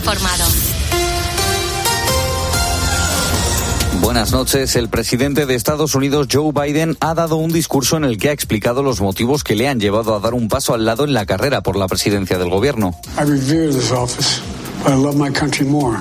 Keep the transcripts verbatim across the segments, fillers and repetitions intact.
informado. Buenas noches. El presidente de Estados Unidos, Joe Biden, ha dado un discurso en el que ha explicado los motivos que le han llevado a dar un paso al lado en la carrera por la presidencia del gobierno. I revere this office, but I love my country more.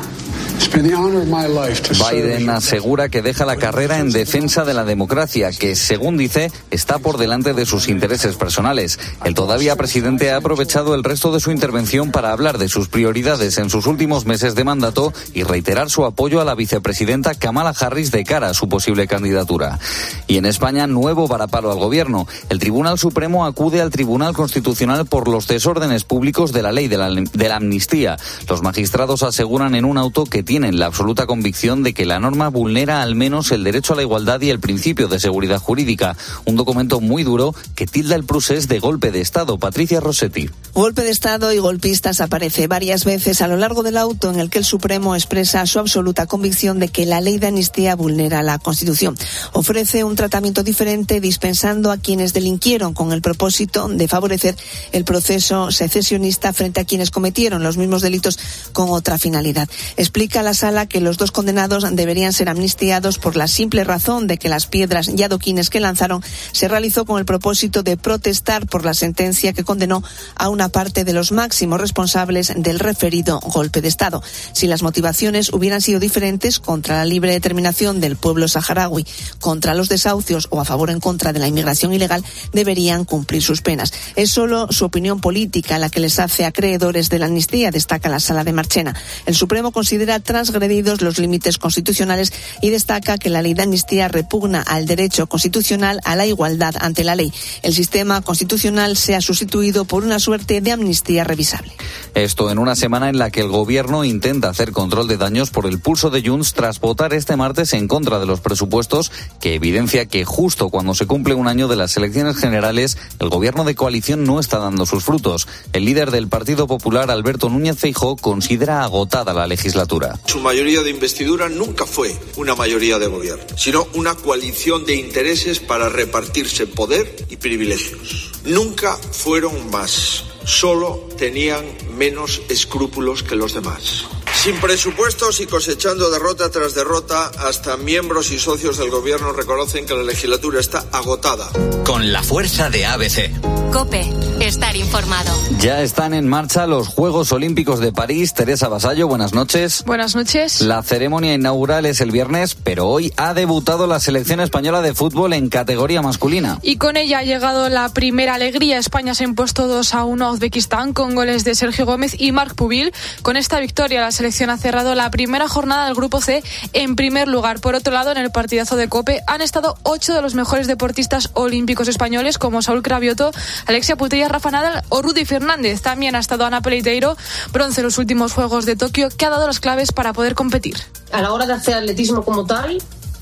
Biden asegura que deja la carrera en defensa de la democracia, que, según dice, está por delante de sus intereses personales. El todavía presidente ha aprovechado el resto de su intervención para hablar de sus prioridades en sus últimos meses de mandato y reiterar su apoyo a la vicepresidenta Kamala Harris de cara a su posible candidatura. Y en España, nuevo varapalo al gobierno. El Tribunal Supremo acude al Tribunal Constitucional por los desórdenes públicos de la ley de la, de la amnistía. Los magistrados aseguran en un auto que tienen la absoluta convicción de que la norma vulnera al menos el derecho a la igualdad y el principio de seguridad jurídica. Un documento muy duro que tilda el procés de golpe de Estado. Patricia Rossetti. Golpe de Estado y golpistas aparece varias veces a lo largo del auto en el que el Supremo expresa su absoluta convicción de que la ley de amnistía vulnera la Constitución. Ofrece un tratamiento diferente dispensando a quienes delinquieron con el propósito de favorecer el proceso secesionista frente a quienes cometieron los mismos delitos con otra finalidad. Explica a la sala que los dos condenados deberían ser amnistiados por la simple razón de que las piedras y adoquines que lanzaron se realizó con el propósito de protestar por la sentencia que condenó a una parte de los máximos responsables del referido golpe de Estado. Si las motivaciones hubieran sido diferentes, contra la libre determinación del pueblo saharaui, contra los desahucios o a favor o en contra de la inmigración ilegal, deberían cumplir sus penas. Es solo su opinión política la que les hace acreedores de la amnistía, destaca la sala de Marchena. El Supremo considera transgredidos los límites constitucionales y destaca que la ley de amnistía repugna al derecho constitucional a la igualdad ante la ley. El sistema constitucional se ha sustituido por una suerte de amnistía revisable. Esto en una semana en la que el gobierno intenta hacer control de daños por el pulso de Junts tras votar este martes en contra de los presupuestos, que evidencia que justo cuando se cumple un año de las elecciones generales, el gobierno de coalición no está dando sus frutos. El líder del Partido Popular, Alberto Núñez Feijóo, considera agotada la legislatura. Su mayoría de investidura nunca fue una mayoría de gobierno, sino una coalición de intereses para repartirse poder y privilegios. Nunca fueron más, solo tenían menos escrúpulos que los demás. Sin presupuestos y cosechando derrota tras derrota, hasta miembros y socios del gobierno reconocen que la legislatura está agotada. Con la fuerza de A B C. COPE, estar informado. Ya están en marcha los Juegos Olímpicos de París. Teresa Vasallo, buenas noches. Buenas noches. La ceremonia inaugural es el viernes, pero hoy ha debutado la selección española de fútbol en categoría masculina. Y con ella ha llegado la primera alegría. España se ha impuesto dos a uno a Uzbekistán con goles de Sergio Gómez y Marc Pubil. Con esta victoria la selección ha cerrado la primera jornada del Grupo C en primer lugar. Por otro lado, en el partidazo de COPE han estado ocho de los mejores deportistas olímpicos españoles, como Saúl Cravioto, Alexia Putellas, Rafa Nadal o Rudy Fernández. También ha estado Ana Peleiteiro, bronce en los últimos Juegos de Tokio, que ha dado las claves para poder competir. A la hora de hacer atletismo como tal,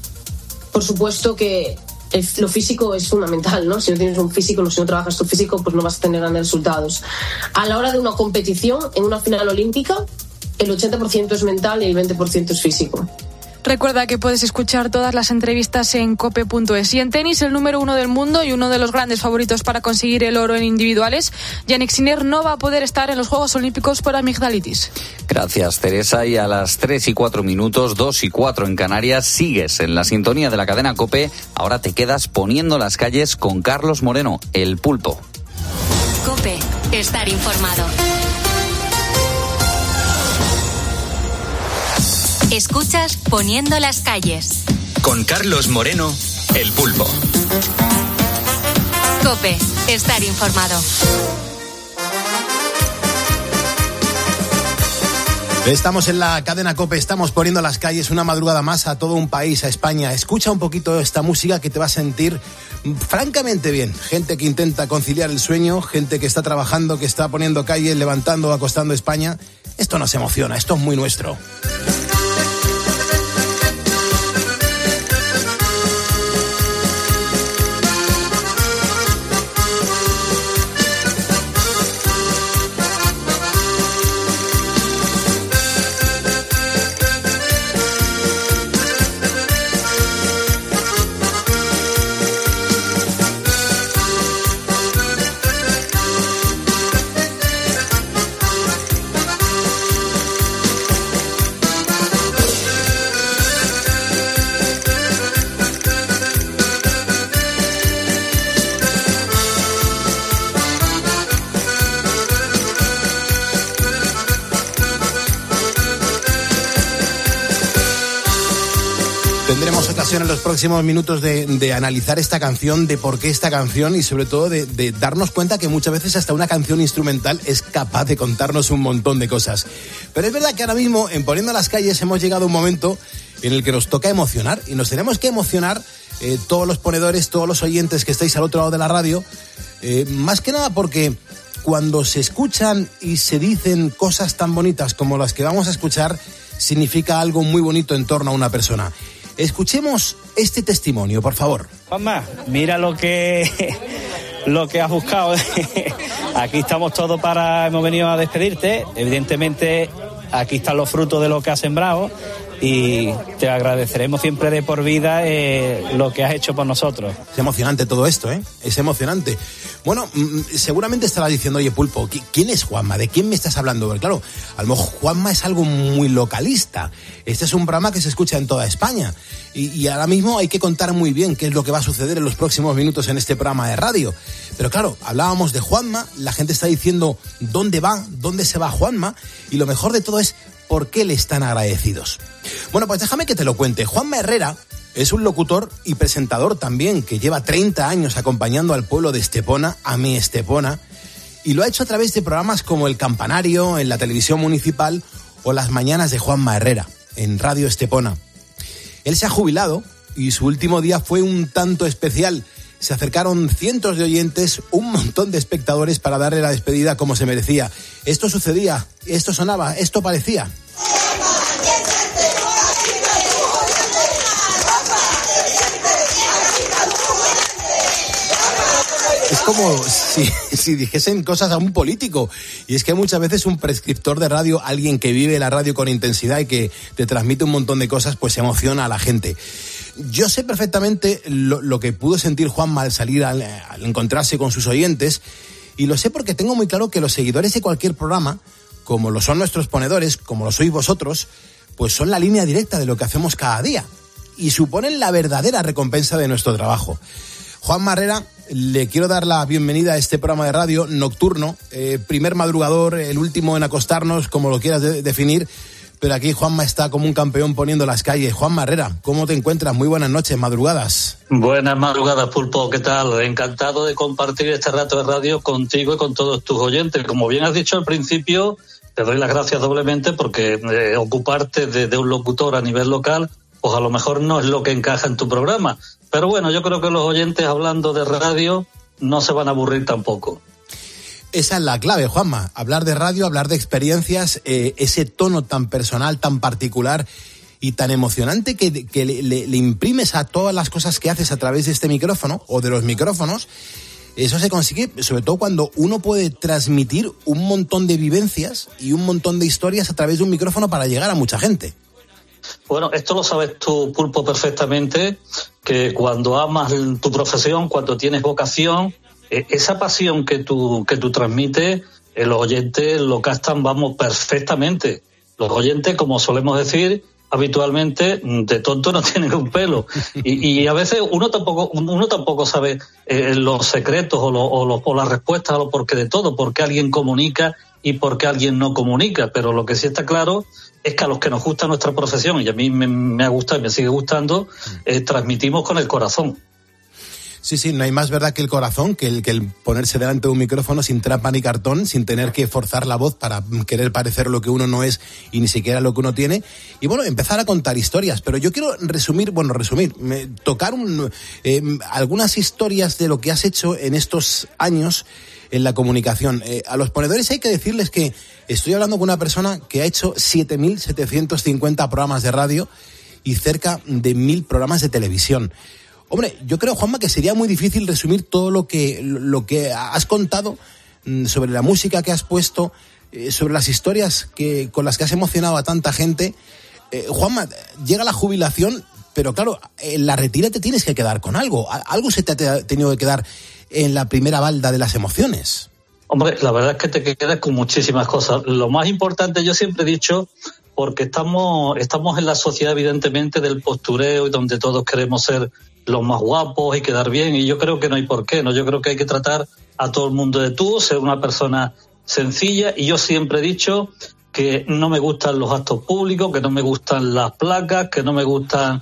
por supuesto que el, lo físico es fundamental, ¿no? Si no tienes un físico, si no trabajas tu físico, pues no vas a tener grandes resultados. A la hora de una competición, en una final olímpica, el ochenta por ciento es mental y el veinte por ciento es físico. Recuerda que puedes escuchar todas las entrevistas en cope punto es. Y en tenis, el número uno del mundo y uno de los grandes favoritos para conseguir el oro en individuales, Jannik Sinner, no va a poder estar en los Juegos Olímpicos por amigdalitis. Gracias, Teresa. Y a las tres y cuatro minutos, dos y cuatro en Canarias, sigues en la sintonía de la cadena COPE. Ahora te quedas poniendo las calles con Carlos Moreno, el pulpo. COPE, estar informado. Escuchas Poniendo las calles. Con Carlos Moreno, el pulpo. COPE, estar informado. Estamos en la cadena COPE, estamos poniendo las calles una madrugada más a todo un país, a España. Escucha un poquito esta música que te va a sentir francamente bien. Gente que intenta conciliar el sueño, gente que está trabajando, que está poniendo calle, levantando o acostando España. Esto nos emociona, esto es muy nuestro. ocasión en los próximos minutos de, de analizar esta canción, de por qué esta canción y sobre todo de, de darnos cuenta que muchas veces hasta una canción instrumental es capaz de contarnos un montón de cosas. Pero es verdad que ahora mismo en Poniendo las Calles hemos llegado a un momento en el que nos toca emocionar y nos tenemos que emocionar eh, todos los ponedores, todos los oyentes que estáis al otro lado de la radio, eh, más que nada porque cuando se escuchan y se dicen cosas tan bonitas como las que vamos a escuchar, significa algo muy bonito en torno a una persona. Escuchemos este testimonio, por favor. Juanma, mira lo que lo que has buscado. Aquí estamos todos para, hemos venido a despedirte. Evidentemente, aquí están los frutos de lo que has sembrado y te agradeceremos siempre de por vida eh, lo que has hecho por nosotros. Es emocionante todo esto, ¿eh? Es emocionante. Bueno, seguramente estarás diciendo, oye, Pulpo, ¿quién es Juanma? ¿De quién me estás hablando? Porque claro, a lo mejor Juanma es algo muy localista. Este es un programa que se escucha en toda España. Y, y ahora mismo hay que contar muy bien qué es lo que va a suceder en los próximos minutos en este programa de radio. Pero claro, hablábamos de Juanma, la gente está diciendo dónde va, dónde se va Juanma, y lo mejor de todo es por qué le están agradecidos. Bueno, pues déjame que te lo cuente. Juanma Herrera es un locutor y presentador también que lleva treinta años acompañando al pueblo de Estepona, a mi Estepona, y lo ha hecho a través de programas como El Campanario, en la televisión municipal, o Las Mañanas de Juanma Herrera, en Radio Estepona. Él se ha jubilado y su último día fue un tanto especial. Se acercaron cientos de oyentes, un montón de espectadores para darle la despedida como se merecía. Esto sucedía, esto sonaba, esto parecía. Es como si, si dijesen cosas a un político. Y es que muchas veces un prescriptor de radio, alguien que vive la radio con intensidad y que te transmite un montón de cosas, pues emociona a la gente. Yo sé perfectamente lo, lo que pudo sentir Juanma al salir, al, al encontrarse con sus oyentes, y lo sé porque tengo muy claro que los seguidores de cualquier programa, como lo son nuestros ponedores, como lo sois vosotros, pues son la línea directa de lo que hacemos cada día y suponen la verdadera recompensa de nuestro trabajo. Juanma Herrera, le quiero dar la bienvenida a este programa de radio nocturno, eh, primer madrugador, el último en acostarnos, como lo quieras de- definir, pero aquí Juanma está como un campeón poniendo las calles. Juanma Herrera, ¿cómo te encuentras? Muy buenas noches, madrugadas. Buenas madrugadas, Pulpo, ¿qué tal? Encantado de compartir este rato de radio contigo y con todos tus oyentes. Como bien has dicho al principio, te doy las gracias doblemente porque eh, ocuparte de, de un locutor a nivel local, pues a lo mejor no es lo que encaja en tu programa. Pero bueno, yo creo que los oyentes hablando de radio no se van a aburrir tampoco. Esa es la clave, Juanma, hablar de radio, hablar de experiencias, eh, ese tono tan personal, tan particular y tan emocionante que, que le, le, le imprimes a todas las cosas que haces a través de este micrófono o de los micrófonos. Eso se consigue sobre todo cuando uno puede transmitir un montón de vivencias y un montón de historias a través de un micrófono para llegar a mucha gente. Bueno, esto lo sabes tú, Pulpo, perfectamente, que cuando amas tu profesión, cuando tienes vocación, eh, esa pasión que tú, que tú transmites, eh, los oyentes lo captan, vamos, perfectamente. Los oyentes, como solemos decir habitualmente, de tonto no tienen un pelo. Y, y a veces uno tampoco uno tampoco sabe eh, los secretos o, lo, o, lo, o las respuestas o lo porqué de todo, por qué alguien comunica y por qué alguien no comunica. Pero lo que sí está claro es que a los que nos gusta nuestra profesión, y a mí me, me ha gustado y me sigue gustando, eh, transmitimos con el corazón. Sí, sí, no hay más verdad que el corazón, que el, que el ponerse delante de un micrófono sin trampa ni cartón, sin tener que forzar la voz para querer parecer lo que uno no es y ni siquiera lo que uno tiene. Y bueno, empezar a contar historias. Pero yo quiero resumir, bueno, resumir, me, tocar un, eh, algunas historias de lo que has hecho en estos años en la comunicación. Eh, a los ponedores hay que decirles que estoy hablando con una persona que ha hecho siete mil setecientos cincuenta programas de radio y cerca de mil programas de televisión. Hombre, yo creo, Juanma, que sería muy difícil resumir todo lo que, lo que has contado sobre la música que has puesto, eh, sobre las historias que, con las que has emocionado a tanta gente. Eh, Juanma, llega la jubilación, pero claro, en la retira te tienes que quedar con algo. Algo se te ha tenido que quedar en la primera balda de las emociones. Hombre, la verdad es que te quedas con muchísimas cosas. Lo más importante, yo siempre he dicho, porque estamos, estamos en la sociedad, evidentemente, del postureo y donde todos queremos ser los más guapos y quedar bien, y yo creo que no hay por qué, ¿no? Yo creo que hay que tratar a todo el mundo de tú, ser una persona sencilla, y yo siempre he dicho que no me gustan los actos públicos, que no me gustan las placas, que no me gustan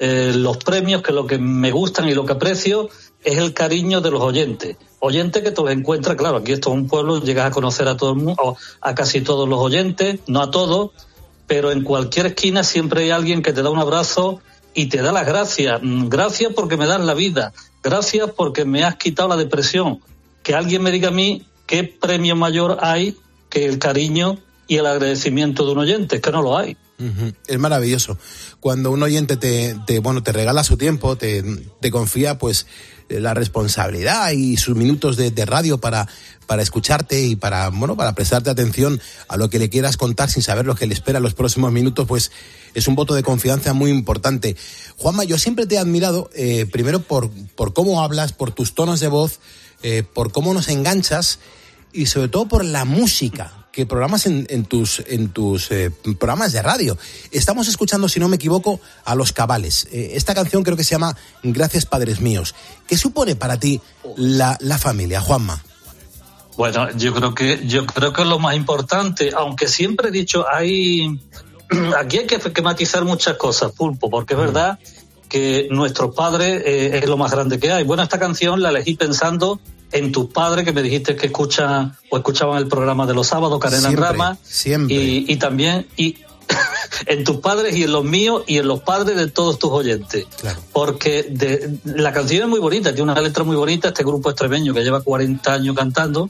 eh, los premios, que lo que me gustan y lo que aprecio es el cariño de los oyentes. Oyentes que te los encuentras, claro, aquí esto es un pueblo, llegas a conocer a todo el mundo, a casi todos los oyentes, no a todos, pero en cualquier esquina siempre hay alguien que te da un abrazo y te da las gracias. Gracias porque me das la vida, gracias porque me has quitado la depresión. Que alguien me diga a mí qué premio mayor hay que el cariño y el agradecimiento de un oyente, es que no lo hay. Uh-huh. Es maravilloso. Cuando un oyente te, te, bueno, te regala su tiempo, te, te confía pues la responsabilidad y sus minutos de, de radio para, para escucharte y para, bueno, para prestarte atención a lo que le quieras contar sin saber lo que le espera en los próximos minutos, pues es un voto de confianza muy importante. Juanma, yo siempre te he admirado, eh, primero por, por cómo hablas, por tus tonos de voz, eh, por cómo nos enganchas y sobre todo por la música que programas en, en tus, en tus eh, programas de radio. Estamos escuchando, si no me equivoco, a Los Cabales. Eh, esta canción creo que se llama Gracias Padres Míos. ¿Qué supone para ti la, la familia, Juanma? Bueno, yo creo que yo creo que es lo más importante, aunque siempre he dicho, hay aquí hay que, que matizar muchas cosas, Pulpo, porque es verdad que nuestros padres eh, es lo más grande que hay. Bueno, esta canción la elegí pensando en tus padres, que me dijiste que escuchan o escuchaban el programa de los sábados, Cadena en Rama, siempre. Y, y también y en tus padres y en los míos y en los padres de todos tus oyentes. Claro. Porque de, la canción es muy bonita, tiene una letra muy bonita, este grupo extremeño que lleva cuarenta años cantando,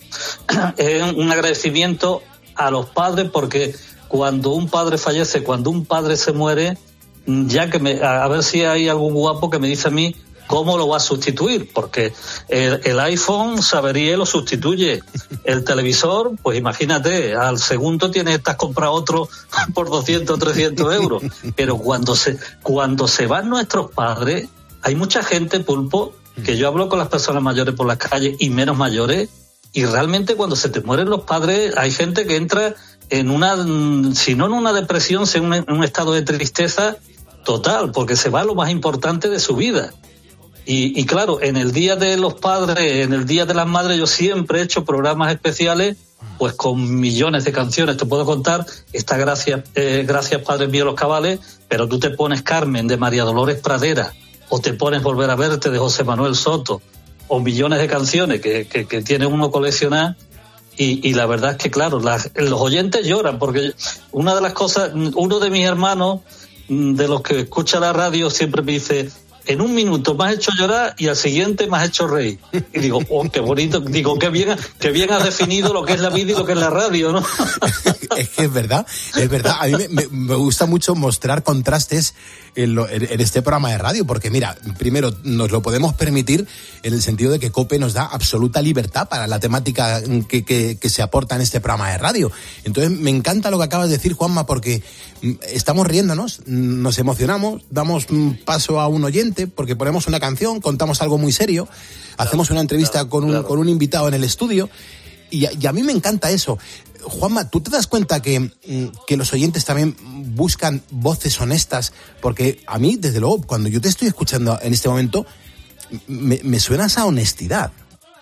es un agradecimiento a los padres, porque cuando un padre fallece, cuando un padre se muere, ya que me, a, a ver si hay algún guapo que me dice a mí ¿cómo lo va a sustituir? Porque el, el iPhone sabería y lo sustituye. El televisor, pues imagínate, al segundo tienes, estás comprado otro por doscientos, trescientos euros. Pero cuando se, cuando se van nuestros padres, hay mucha gente, Pulpo, que yo hablo con las personas mayores por las calles y menos mayores, y realmente cuando se te mueren los padres, hay gente que entra en una, si no en una depresión, sino en un estado de tristeza total, porque se va lo más importante de su vida. Y, y claro, en el Día de los Padres, en el Día de las Madres, yo siempre he hecho programas especiales, pues con millones de canciones. Te puedo contar esta Gracias, eh, Gracias Padres Míos Los Cabales, pero tú te pones Carmen de María Dolores Pradera, o te pones Volver a Verte de José Manuel Soto, o millones de canciones que, que, que tiene uno coleccionar. Y, y la verdad es que, claro, las, los oyentes lloran, porque una de las cosas, uno de mis hermanos, de los que escucha la radio, siempre me dice: en un minuto me has hecho llorar y al siguiente me has hecho reír. Y digo, oh, qué bonito, digo, qué bien, qué bien has definido lo que es la vida y lo que es la radio, ¿no? Es que es verdad, es verdad. A mí me, me, me gusta mucho mostrar contrastes en, lo, en, en este programa de radio, porque mira, primero nos lo podemos permitir en el sentido de que COPE nos da absoluta libertad para la temática que, que, que se aporta en este programa de radio. Entonces me encanta lo que acabas de decir, Juanma, porque estamos riéndonos, nos emocionamos, damos paso a un oyente porque ponemos una canción, contamos algo muy serio, hacemos una entrevista claro, con, un, claro. con un invitado en el estudio y a, y a mí me encanta eso. Juanma, ¿tú te das cuenta que, que los oyentes también buscan voces honestas? Porque a mí, desde luego, cuando yo te estoy escuchando en este momento, me, me suena esa honestidad.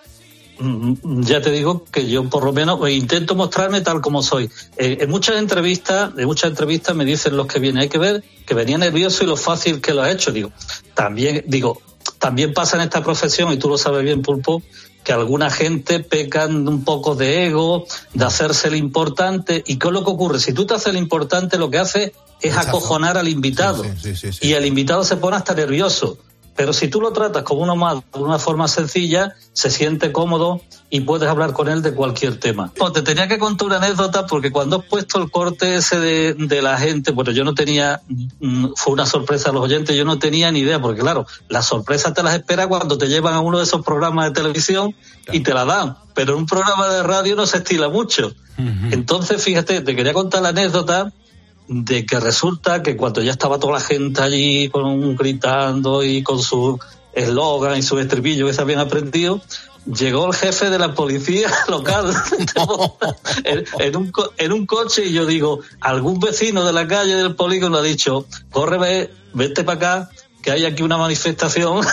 Ya te digo que yo por lo menos intento mostrarme tal como soy. Eh, en muchas entrevistas, en muchas entrevistas me dicen los que vienen, hay que ver que venía nervioso y lo fácil que lo ha hecho. Digo, también, digo, también pasa en esta profesión, y tú lo sabes bien, Pulpo, que alguna gente pecan un poco de ego, de hacerse el importante. ¿Y qué es lo que ocurre? Si tú te haces el importante, lo que hace es Exacto. acojonar al invitado. Sí, sí, sí, sí. Y el invitado se pone hasta nervioso. Pero si tú lo tratas como uno más, de una forma sencilla, se siente cómodo y puedes hablar con él de cualquier tema. Pues te tenía que contar una anécdota, porque cuando has puesto el corte ese de, de la gente, bueno, yo no tenía, fue una sorpresa a los oyentes, yo no tenía ni idea, porque claro, las sorpresas te las esperas cuando te llevan a uno de esos programas de televisión y te la dan, pero en un programa de radio no se estila mucho. Uh-huh. Entonces, fíjate, te quería contar la anécdota de que resulta que cuando ya estaba toda la gente allí con gritando y con su eslogan y su estribillo que se habían aprendido, llegó el jefe de la policía local en, en, un, en un coche, y yo digo, algún vecino de la calle del polígono ha dicho, corre, vete para acá, que hay aquí una manifestación.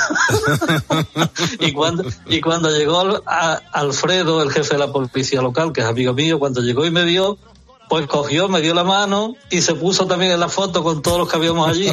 y cuando y cuando llegó a, Alfredo, el jefe de la policía local, que es amigo mío, cuando llegó y me vio, pues cogió, me dio la mano y se puso también en la foto con todos los que habíamos allí.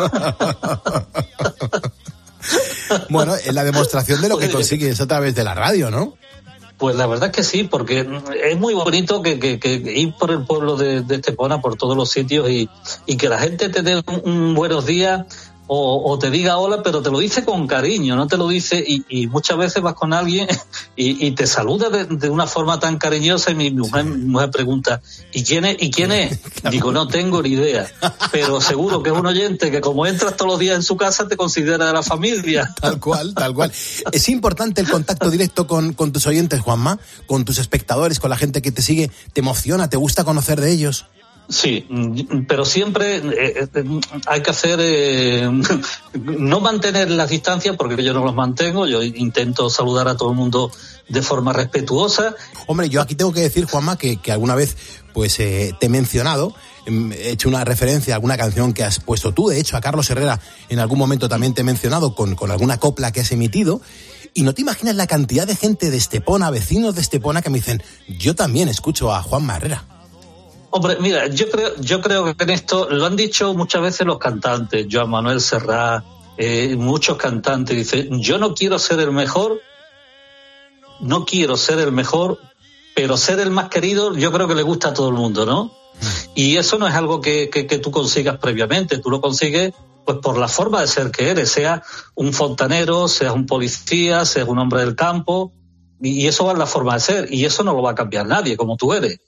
Bueno, es la demostración de lo que consigues a través de la radio, ¿no? Pues la verdad es que sí, porque es muy bonito que, que, que ir por el pueblo de, de Estepona, por todos los sitios, y, y que la gente te dé un, un buenos días o, o te diga hola, pero te lo dice con cariño, no te lo dice, y, y muchas veces vas con alguien y, y te saluda de, de una forma tan cariñosa, y mi mujer, mi mujer pregunta, ¿y quién es? ¿Y quién es? Claro. Digo, no tengo ni idea, pero seguro que es un oyente que como entras todos los días en su casa te considera de la familia. Tal cual, tal cual. Es importante el contacto directo con, con tus oyentes, Juanma, con tus espectadores, con la gente que te sigue, te emociona, te gusta conocer de ellos. Sí, pero siempre eh, hay que hacer, eh, no mantener las distancias, porque yo no los mantengo, yo intento saludar a todo el mundo de forma respetuosa. Hombre, yo aquí tengo que decir, Juanma, que, que alguna vez pues eh, te he mencionado, he hecho una referencia a alguna canción que has puesto tú, de hecho a Carlos Herrera en algún momento también te he mencionado con, con alguna copla que has emitido, y no te imaginas la cantidad de gente de Estepona, vecinos de Estepona, que me dicen, yo también escucho a Juanma Herrera. Hombre, mira, yo creo, yo creo que en esto lo han dicho muchas veces los cantantes, Joan Manuel Serrat, eh, muchos cantantes, dicen, yo no quiero ser el mejor, no quiero ser el mejor, pero ser el más querido yo creo que le gusta a todo el mundo, ¿no? Y eso no es algo que, que, que tú consigas previamente, tú lo consigues pues por la forma de ser que eres, sea un fontanero, seas un policía, seas un hombre del campo, y, y eso va en la forma de ser, y eso no lo va a cambiar nadie, como tú eres.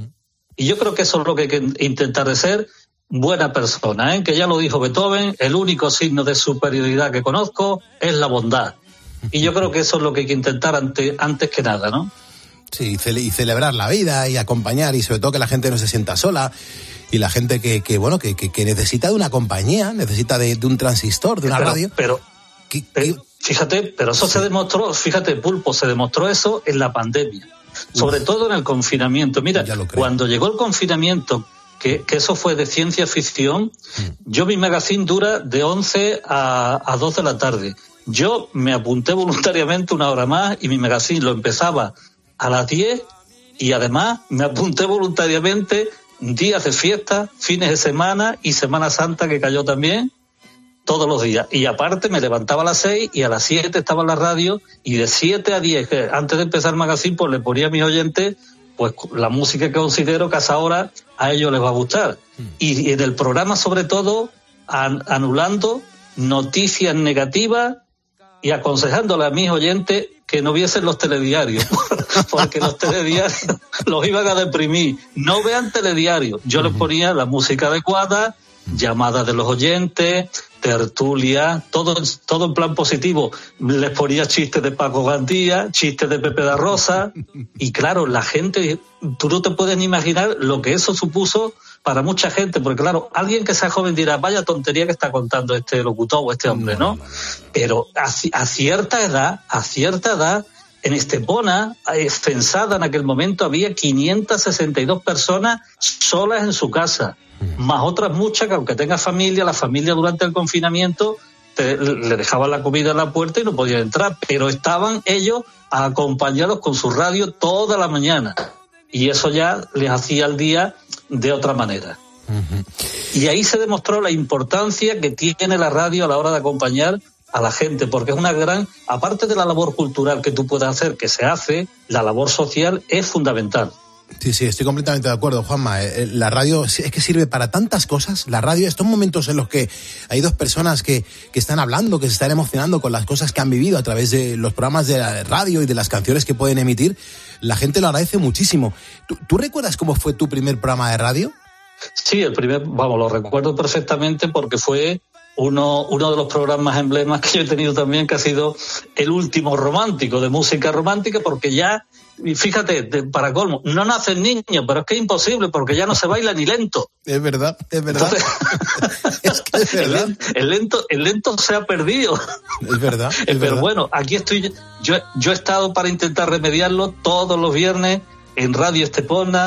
Y yo creo que eso es lo que hay que intentar de ser, buena persona, ¿eh? Que ya lo dijo Beethoven, el único signo de superioridad que conozco es la bondad. Y yo creo que eso es lo que hay que intentar ante, antes que nada, ¿no? Sí, y celebrar la vida y acompañar, y sobre todo que la gente no se sienta sola, y la gente que, que bueno, que, que, que necesita de una compañía, necesita de, de un transistor, de una pero, radio. Pero, ¿Qué, pero qué? fíjate, pero eso sí. se demostró, fíjate, Pulpo, se demostró eso en la pandemia. Sobre Uf, todo en el confinamiento. Mira, cuando llegó el confinamiento, que, que eso fue de ciencia ficción, mm. yo mi magazine dura de once a, a dos de la tarde. Yo me apunté voluntariamente una hora más y mi magazine lo empezaba a las diez, y además me apunté voluntariamente días de fiesta, fines de semana y Semana Santa, que cayó también, todos los días. Y aparte me levantaba a las seis y a las siete estaba en la radio, y de siete a diez, antes de empezar el magazine, pues le ponía a mis oyentes pues la música que considero que a esa hora a ellos les va a gustar. Mm. Y, y en el programa, sobre todo, an, anulando noticias negativas y aconsejándole a mis oyentes que no viesen los telediarios, porque los telediarios los iban a deprimir. No vean telediarios. Yo mm. les ponía la música adecuada, llamadas de los oyentes, tertulia, todo, todo en plan positivo. Les ponía chistes de Paco Gandía, chistes de Pepe da Rosa, y claro, la gente, tú no te puedes ni imaginar lo que eso supuso para mucha gente, porque claro, alguien que sea joven dirá, vaya tontería que está contando este locutor o este hombre, ¿no? Pero a, a cierta edad, a cierta edad, en Estepona, censada en aquel momento, había quinientas sesenta y dos personas solas en su casa, más otras muchas que aunque tenga familia, la familia durante el confinamiento te, le dejaban la comida en la puerta y no podían entrar, pero estaban ellos acompañados con su radio toda la mañana, y eso ya les hacía el día de otra manera. Uh-huh. Y ahí se demostró la importancia que tiene la radio a la hora de acompañar a la gente, porque es una gran, aparte de la labor cultural que tú puedes hacer, que se hace, la labor social es fundamental. Sí, sí, estoy completamente de acuerdo, Juanma. La radio es que sirve para tantas cosas. La radio, estos momentos en los que hay dos personas que, que están hablando, que se están emocionando con las cosas que han vivido a través de los programas de la radio y de las canciones que pueden emitir, la gente lo agradece muchísimo. ¿Tú, ¿tú recuerdas cómo fue tu primer programa de radio? Sí, el primer, vamos, lo recuerdo perfectamente porque fue uno, uno de los programas emblemas que yo he tenido también, que ha sido el último romántico, de música romántica, porque ya, fíjate, de, para colmo, no nacen niños, pero es que es imposible, porque ya no se baila ni lento. Es verdad, es verdad. Entonces, es que es verdad. El, el, lento, el lento se ha perdido. Es verdad, es Pero verdad. Bueno, aquí estoy, yo, yo he estado para intentar remediarlo todos los viernes en Radio Estepona,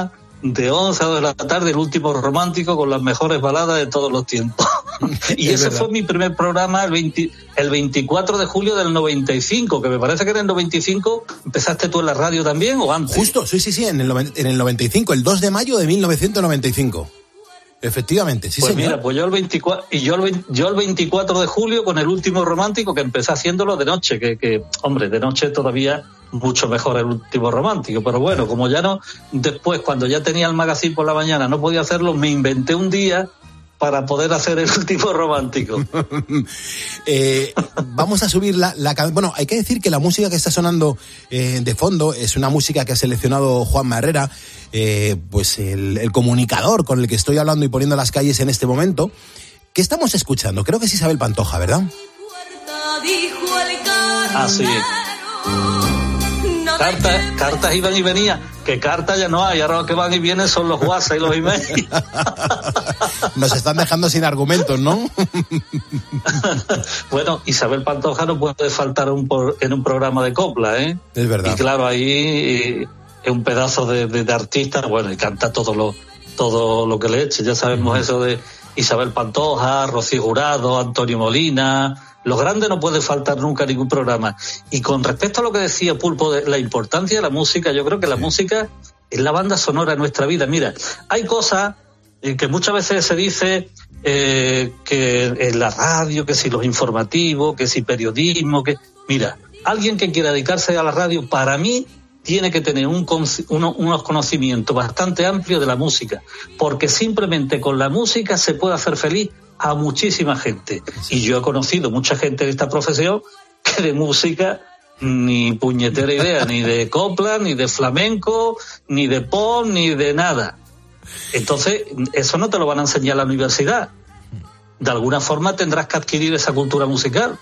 de once a dos de la tarde, El Último Romántico, con las mejores baladas de todos los tiempos. Y ese verdad. Fue mi primer programa el, veinte, el veinticuatro de julio del noventa y cinco, que me parece que en el noventa y cinco empezaste tú en la radio también, ¿o antes? Justo, sí, sí, sí, en el, en el noventa y cinco, el dos de mayo de mil novecientos noventa y cinco. Efectivamente, sí, pues señor. Mira, pues yo el veinticuatro, y yo el, yo el veinticuatro de julio con El Último Romántico, que empecé haciéndolo de noche, que, que hombre, de noche todavía mucho mejor El Último Romántico, pero bueno, como ya no, después cuando ya tenía el magazine por la mañana no podía hacerlo, me inventé un día para poder hacer El Último Romántico. eh, vamos a subir la, la... Bueno, hay que decir que la música que está sonando eh, de fondo es una música que ha seleccionado Juanma Herrera, eh, pues el, el comunicador con el que estoy hablando y poniendo las calles en este momento. ¿Qué estamos escuchando? Creo que es Isabel Pantoja, ¿verdad? Así es. Cartas, cartas iban y venían, que cartas ya no hay, ahora lo que van y vienen son los WhatsApp y los emails. Nos están dejando sin argumentos, ¿no? Bueno, Isabel Pantoja no puede faltar un por, en un programa de copla, ¿eh? Es verdad. Y claro, ahí es un pedazo de, de, de artista, bueno, y canta todo lo, todo lo que le eche. Ya sabemos uh-huh. eso de Isabel Pantoja, Rocío Jurado, Antonio Molina. Los grandes no puede faltar nunca ningún programa. Y con respecto a lo que decía Pulpo de la importancia de la música, yo creo que la música es la banda sonora de nuestra vida. Mira, hay cosas eh, que muchas veces se dice eh, que en la radio, que si los informativos, que si periodismo, que... Mira, alguien que quiera dedicarse a la radio, para mí, tiene que tener un, uno, unos conocimientos bastante amplios de la música, porque simplemente con la música se puede hacer feliz a muchísima gente. Y yo he conocido mucha gente de esta profesión que de música ni puñetera idea, ni de copla, ni de flamenco, ni de pop, ni de nada. Entonces, eso no te lo van a enseñar en la universidad. De alguna forma tendrás que adquirir esa cultura musical.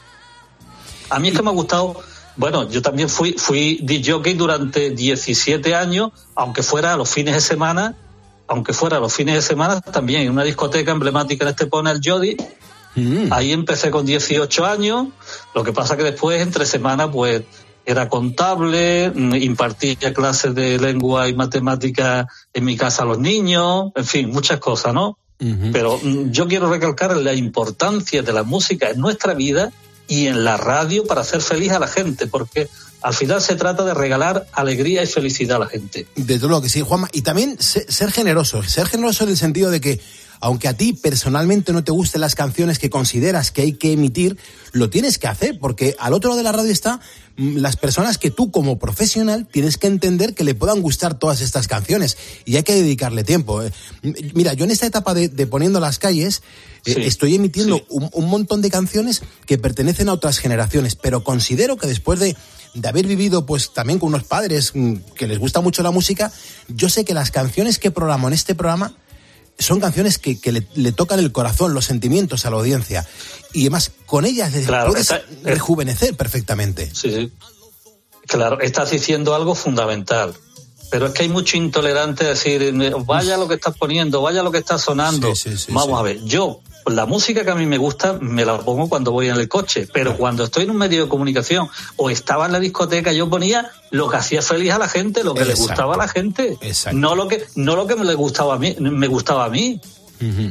A mí es que me ha gustado. Bueno, yo también fui fui disc jockey durante diecisiete años, aunque fuera a los fines de semana, aunque fuera a los fines de semana, también en una discoteca emblemática en Estepona, el Jody. Mm. Ahí empecé con dieciocho años, lo que pasa que después, entre semanas, pues, era contable, impartía clases de lengua y matemática en mi casa a los niños, en fin, muchas cosas, ¿no? Uh-huh. Pero yo quiero recalcar la importancia de la música en nuestra vida y en la radio para hacer feliz a la gente, porque al final se trata de regalar alegría y felicidad a la gente. Desde luego que sí, Juanma. Y también ser generoso, ser generoso en el sentido de que, aunque a ti personalmente no te gusten las canciones que consideras que hay que emitir, lo tienes que hacer, porque al otro lado de la radio está las personas que tú como profesional tienes que entender que le puedan gustar todas estas canciones y hay que dedicarle tiempo. Mira, yo en esta etapa de, de Poniendo las Calles sí, eh, estoy emitiendo sí. un, un montón de canciones que pertenecen a otras generaciones, pero considero que después de de haber vivido pues también con unos padres que les gusta mucho la música, yo sé que las canciones que programo en este programa son canciones que, que le, le tocan el corazón, los sentimientos a la audiencia. Y además, con ellas claro, puedes está, rejuvenecer es, perfectamente. Sí, sí. Claro, estás diciendo algo fundamental. Pero es que hay mucho intolerante decir, vaya lo que estás poniendo, vaya lo que estás sonando. Sí, sí, sí, Vamos sí. a ver, yo, la música que a mí me gusta, me la pongo cuando voy en el coche. Pero claro. cuando estoy en un medio de comunicación o estaba en la discoteca, yo ponía lo que hacía feliz a la gente, lo que Exacto. le gustaba a la gente. Exacto. No lo que, no lo que me le gustaba a mí, me gustaba a mí. Uh-huh.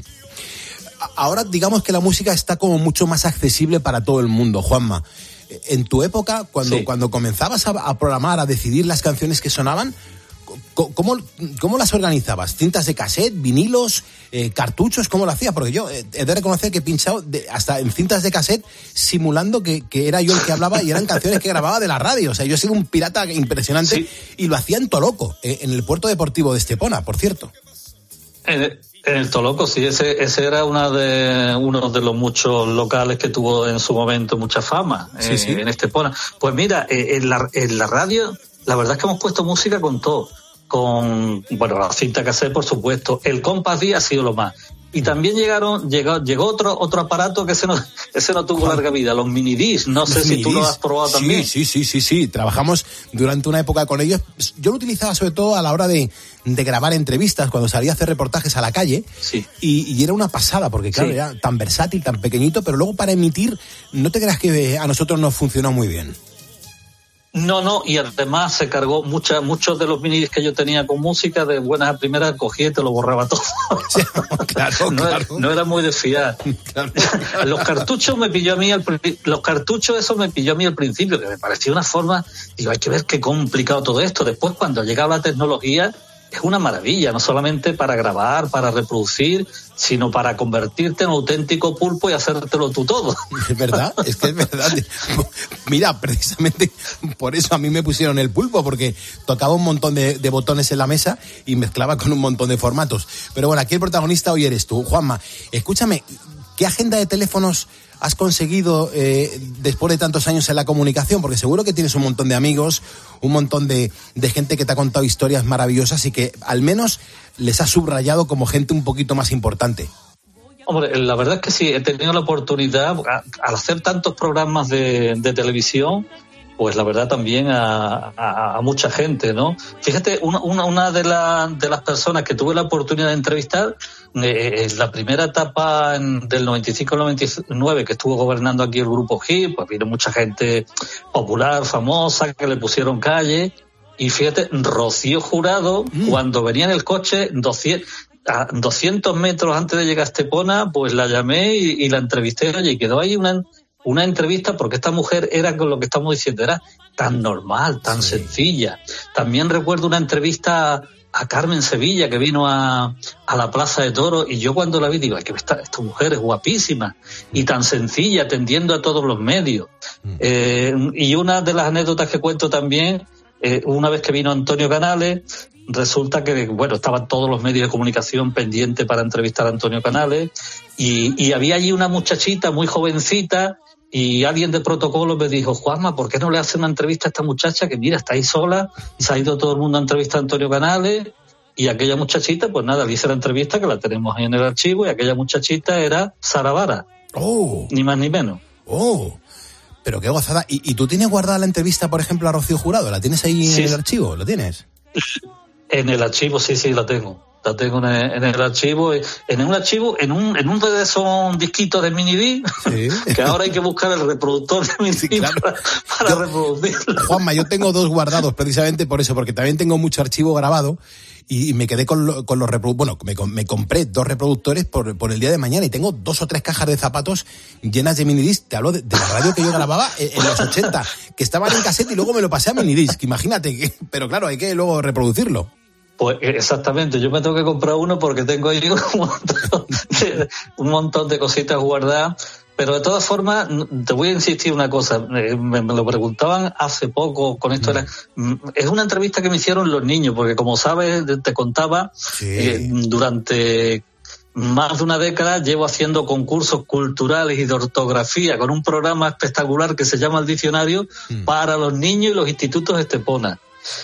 Ahora digamos que la música está como mucho más accesible para todo el mundo, Juanma. En tu época, cuando, sí. cuando comenzabas a, a programar, a decidir las canciones que sonaban, ¿Cómo, ¿Cómo las organizabas? ¿Cintas de cassette, vinilos, eh, cartuchos? ¿Cómo lo hacías? Porque yo eh, he de reconocer que he pinchado de, hasta en cintas de cassette simulando que, que era yo el que hablaba y eran canciones que grababa de la radio. O sea, yo he sido un pirata impresionante sí. y lo hacía en Toloco, eh, en el puerto deportivo de Estepona, por cierto. En el, en el Toloco, sí, ese, ese era una de, uno de los muchos locales que tuvo en su momento mucha fama sí, eh, sí. en Estepona. Pues mira, eh, en, la, en la radio, la verdad es que hemos puesto música con todo. Con, bueno, la cinta cassette, por supuesto. El Compass D ha sido lo más. Y también llegaron, llegó, llegó otro, otro aparato que ese no, ese no tuvo larga vida, los minidiscs. No sé si tú lo has probado sí, también. Sí, sí, sí, sí. Trabajamos durante una época con ellos. Yo lo utilizaba sobre todo a la hora de, de grabar entrevistas, cuando salía a hacer reportajes a la calle. Sí. Y, y era una pasada, porque claro, sí. era tan versátil, tan pequeñito, pero luego para emitir, no te creas que a nosotros nos funcionó muy bien. No, no, y además se cargó mucha, muchos de los minidiscs que yo tenía con música, de buenas a primeras, cogía y te lo borraba todo. Sí, claro, no, claro. Era, no era muy de fiar. Claro. Los cartuchos me pilló a mí, al, los cartuchos eso me pilló a mí al principio, que me parecía una forma, digo, hay que ver qué complicado todo esto. Después, cuando ha llegado la tecnología, es una maravilla, no solamente para grabar, para reproducir, sino para convertirte en auténtico pulpo y hacértelo tú todo. Es verdad, es que es verdad. Mira, precisamente por eso a mí me pusieron el pulpo, porque tocaba un montón de, de botones en la mesa y mezclaba con un montón de formatos. Pero bueno, aquí el protagonista hoy eres tú, Juanma. Escúchame, ¿qué agenda de teléfonos has conseguido eh, después de tantos años en la comunicación? Porque seguro que tienes un montón de amigos, un montón de, de gente que te ha contado historias maravillosas y que al menos les has subrayado como gente un poquito más importante. Hombre, la verdad es que sí, he tenido la oportunidad, al hacer tantos programas de, de televisión, pues la verdad también a, a, a mucha gente, ¿no? Fíjate, una, una, una de, la, de las personas que tuve la oportunidad de entrevistar, eh, en la primera etapa en, del noventa y cinco al noventa y nueve, que estuvo gobernando aquí el Grupo G, pues vino mucha gente popular, famosa, que le pusieron calle. Y fíjate, Rocío Jurado, mm. cuando venía en el coche, doscientos, a doscientos metros antes de llegar a Estepona, pues la llamé y, y la entrevisté. Oye, y quedó ahí una... una entrevista, porque esta mujer era, con lo que estamos diciendo, era tan normal, tan sí. sencilla. También recuerdo una entrevista a Carmen Sevilla, que vino a, a la Plaza de Toros, y yo cuando la vi digo, ay, que esta, esta mujer es guapísima y tan sencilla, atendiendo a todos los medios. Mm. Eh, y una de las anécdotas que cuento también, eh, una vez que vino Antonio Canales, resulta que, bueno, estaban todos los medios de comunicación pendientes para entrevistar a Antonio Canales, y, y había allí una muchachita muy jovencita, y alguien de protocolo me dijo, Juanma, ¿por qué no le hace una entrevista a esta muchacha que mira, está ahí sola, y se ha ido todo el mundo a entrevistar a Antonio Canales? Y aquella muchachita, pues nada, le hice la entrevista, que la tenemos ahí en el archivo, y aquella muchachita era Sara Vara. Oh. Ni más ni menos. Oh. Pero qué gozada. ¿Y, y tú tienes guardada la entrevista, por ejemplo, a Rocío Jurado? ¿La tienes ahí sí. en el archivo? ¿Lo tienes? En el archivo, sí, sí, la tengo. La tengo en el, en el archivo, en un archivo, en un en un de esos disquitos de minidisc, sí. que ahora hay que buscar el reproductor de minidisc sí, claro. para, para yo, reproducirlo. Juanma, yo tengo dos guardados precisamente por eso, porque también tengo mucho archivo grabado y me quedé con, lo, con los reproductores. Bueno, me, me compré dos reproductores por, por el día de mañana y tengo dos o tres cajas de zapatos llenas de minidisc. Te hablo de, de la radio que yo grababa en, en los ochenta, que estaban en cassette y luego me lo pasé a minidisc. Imagínate, que, pero claro, hay que luego reproducirlo. Pues exactamente, yo me tengo que comprar uno porque tengo ahí un montón de, un montón de cositas guardadas, pero de todas formas te voy a insistir una cosa, me, me lo preguntaban hace poco con esto, era, es una entrevista que me hicieron los niños, porque como sabes, te contaba, sí. eh, durante más de una década llevo haciendo concursos culturales y de ortografía con un programa espectacular que se llama El Diccionario mm. para los niños y los institutos Estepona.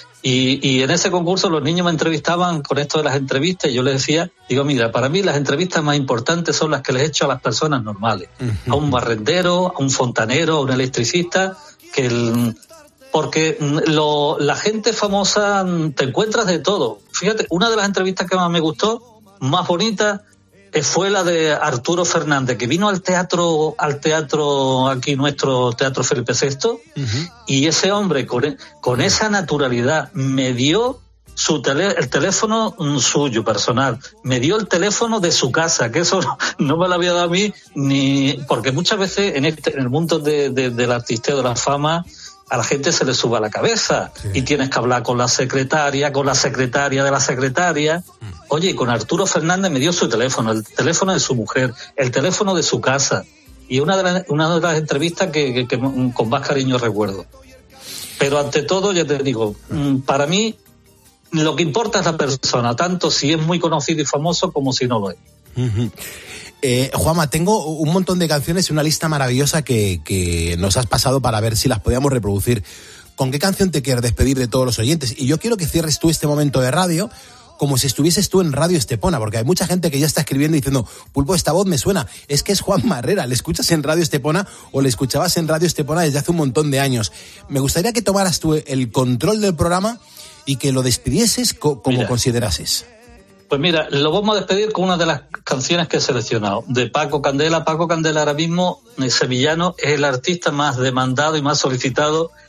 Y, y en ese concurso los niños me entrevistaban con esto de las entrevistas y yo les decía, digo, mira, para mí las entrevistas más importantes son las que les he hecho a las personas normales, uh-huh. a un barrendero, a un fontanero, a un electricista, que el, porque lo, la gente famosa te encuentras de todo. Fíjate, una de las entrevistas que más me gustó, más bonita, fue la de Arturo Fernández, que vino al teatro, al teatro aquí nuestro Teatro Felipe sexto, uh-huh. y ese hombre con, con esa naturalidad me dio su tele, el teléfono suyo personal, me dio el teléfono de su casa, que eso no, no me lo había dado a mí, ni porque muchas veces en, este, en el mundo de, de, del artisteo, de la fama, a la gente se le sube a la cabeza sí. y tienes que hablar con la secretaria, con la secretaria de la secretaria. Oye, y con Arturo Fernández me dio su teléfono, el teléfono de su mujer, el teléfono de su casa. Y una de, la, una de las entrevistas que, que, que con más cariño recuerdo. Pero ante todo, ya te digo, para mí lo que importa es la persona, tanto si es muy conocido y famoso como si no lo es. Uh-huh. Eh, Juanma, tengo un montón de canciones y una lista maravillosa que, que nos has pasado para ver si las podíamos reproducir. ¿Con qué canción te quieres despedir de todos los oyentes? Y yo quiero que cierres tú este momento de radio como si estuvieses tú en Radio Estepona, porque hay mucha gente que ya está escribiendo diciendo, Pulpo, esta voz me suena, es que es Juanma Herrera, ¿le escuchas en Radio Estepona o le escuchabas en Radio Estepona desde hace un montón de años? Me gustaría que tomaras tú el control del programa y que lo despidieses co- como Mira. considerases. Pues mira, lo vamos a despedir con una de las canciones que he seleccionado, de Paco Candela. Paco Candela ahora mismo, el sevillano, es el artista más demandado y más solicitado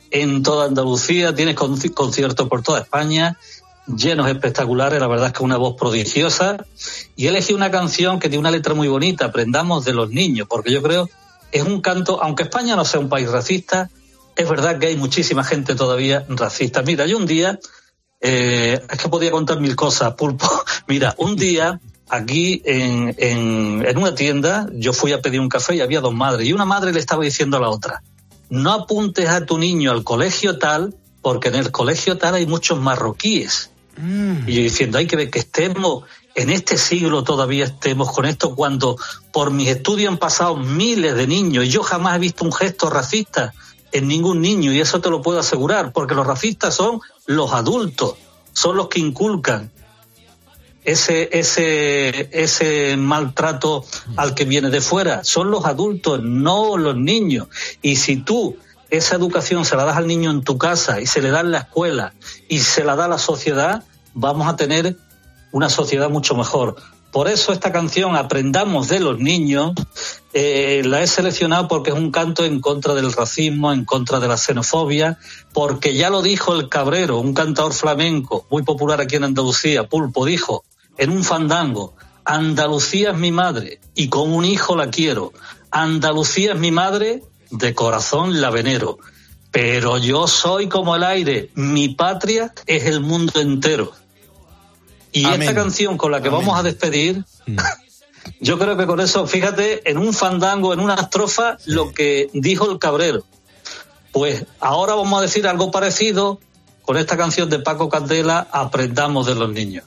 en toda Andalucía, tienes conciertos por toda España, llenos espectaculares, la verdad es que una voz prodigiosa, y elegí una canción que tiene una letra muy bonita, Aprendamos de los niños, porque yo creo es un canto, aunque España no sea un país racista, es verdad que hay muchísima gente todavía racista. Mira, yo un día, eh, es que podía contar mil cosas, Pulpo, mira, un día aquí en, en, en una tienda yo fui a pedir un café y había dos madres, y una madre le estaba diciendo a la otra: no apuntes a tu niño al colegio tal, porque en el colegio tal hay muchos marroquíes. Mm. Y yo diciendo, hay que ver que estemos, en este siglo todavía estemos con esto, cuando por mis estudios han pasado miles de niños, y yo jamás he visto un gesto racista en ningún niño, y eso te lo puedo asegurar, porque los racistas son los adultos, son los que inculcan ese, ese, ese maltrato al que viene de fuera, son los adultos, no los niños. Y si tú esa educación se la das al niño en tu casa y se le da en la escuela y se la da a la sociedad, vamos a tener una sociedad mucho mejor. Por eso esta canción, Aprendamos de los niños, eh, la he seleccionado porque es un canto en contra del racismo, en contra de la xenofobia, porque ya lo dijo el Cabrero, un cantador flamenco muy popular aquí en Andalucía, Pulpo, dijo en un fandango: Andalucía es mi madre y con un hijo la quiero. Andalucía es mi madre, de corazón la venero. Pero yo soy como el aire, mi patria es el mundo entero. Y Amén. Esta canción con la que Amén. Vamos a despedir, mm. yo creo que con eso, fíjate, en un fandango, en una estrofa, lo que dijo el Cabrero. Pues ahora vamos a decir algo parecido con esta canción de Paco Candela, Aprendamos de los niños.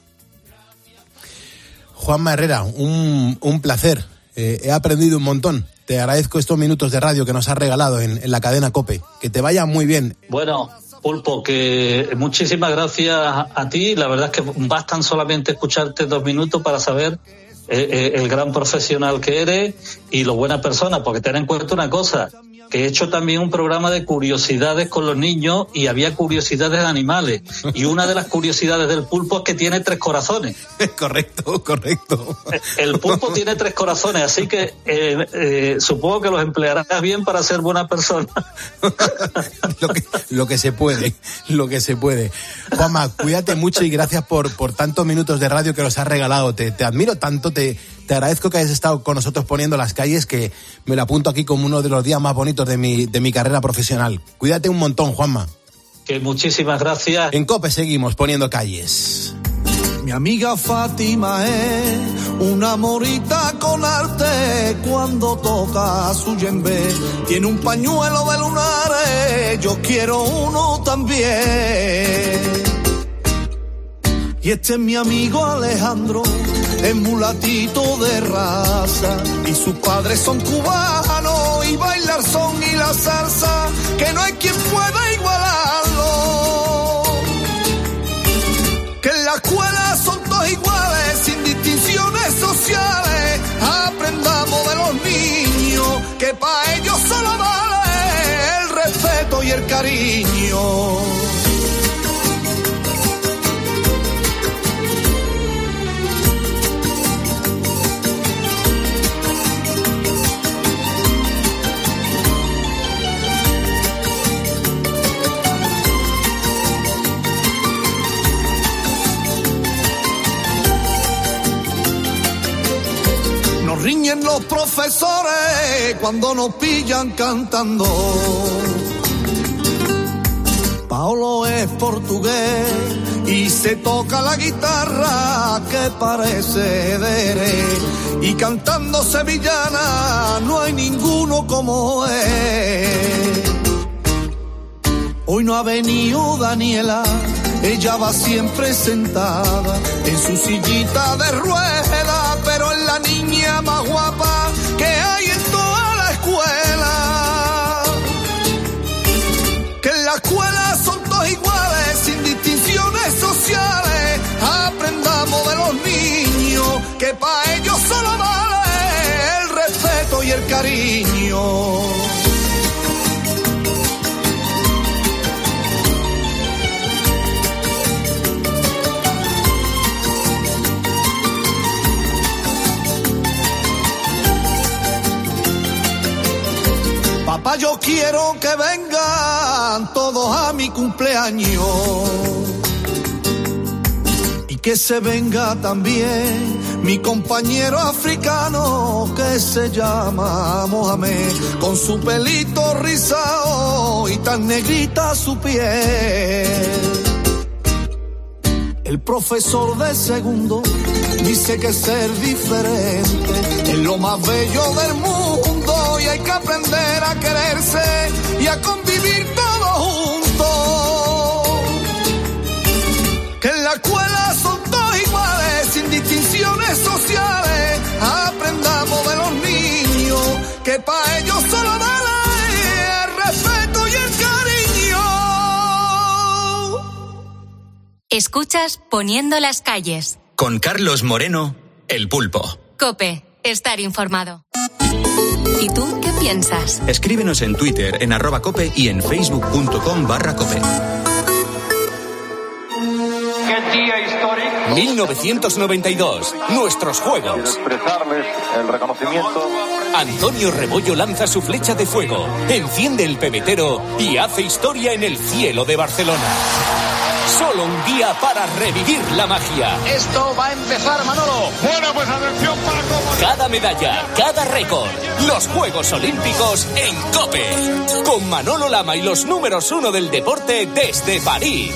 Juanma Herrera, un, un placer. Eh, he aprendido un montón. Te agradezco estos minutos de radio que nos has regalado en, en la cadena COPE. Que te vaya muy bien. Bueno, Pulpo, que muchísimas gracias a ti. La verdad es que bastan solamente escucharte dos minutos para saber eh, eh, el gran profesional que eres y lo buena persona, porque ten en cuenta una cosa, que he hecho también un programa de curiosidades con los niños y había curiosidades de animales. Y una de las curiosidades del pulpo es que tiene tres corazones. Correcto, correcto. El pulpo tiene tres corazones, así que eh, eh, supongo que los emplearás bien para ser buena persona. lo, que, lo que se puede, lo que se puede. Juanma, cuídate mucho y gracias por, por tantos minutos de radio que nos has regalado. Te, te admiro tanto, te... Te agradezco que hayas estado con nosotros poniendo las calles, que me lo apunto aquí como uno de los días más bonitos de mi, de mi carrera profesional. Cuídate un montón, Juanma. Que muchísimas gracias. En COPE seguimos poniendo calles. Mi amiga Fátima es una morita con arte cuando toca su yembe. Tiene un pañuelo de lunares, yo quiero uno también. Y este es mi amigo Alejandro, es mulatito de raza, y sus padres son cubanos, y bailar son y la salsa, que no hay quien pueda igualarlo. Que en la escuela son todos iguales, sin distinciones sociales, aprendamos de los niños, que pa' ellos solo vale el respeto y el cariño. Riñen los profesores cuando nos pillan cantando. Paolo es portugués y se toca la guitarra que parece de y cantando sevillana no hay ninguno como él. Hoy no ha venido Daniela, ella va siempre sentada en su sillita de rueda, pero es la niña más guapa que hay en toda la escuela. Que en la escuela son todos iguales, sin distinciones sociales, aprendamos de los niños, que pa' ellos solo vale el respeto y el cariño. Pa' yo quiero que vengan todos a mi cumpleaños. Y que se venga también mi compañero africano que se llama Mohamed, con su pelito rizado y tan negrita su piel. El profesor de segundo dice que ser diferente es lo más bello del mundo y hay que aprender a quererse y a convivir todos juntos. Que en la escuela son todos iguales, sin distinciones sociales, aprendamos de los niños que para ellos solo vale el respeto y el cariño. Escuchas Poniendo las calles. Con Carlos Moreno, El Pulpo. COPE, estar informado. ¿Y tú qué piensas? Escríbenos en Twitter, en arroba cope y en facebook.com barra cope. ¡Qué día histórico! mil novecientos noventa y dos, nuestros Juegos. Expresarles el reconocimiento. Antonio Rebollo lanza su flecha de fuego, enciende el pebetero y hace historia en el cielo de Barcelona. Solo un día para revivir la magia. Esto va a empezar, Manolo. Bueno, pues atención para cómo... Cada medalla, cada récord. Los Juegos Olímpicos en COPE. Con Manolo Lama y los números uno del deporte desde París.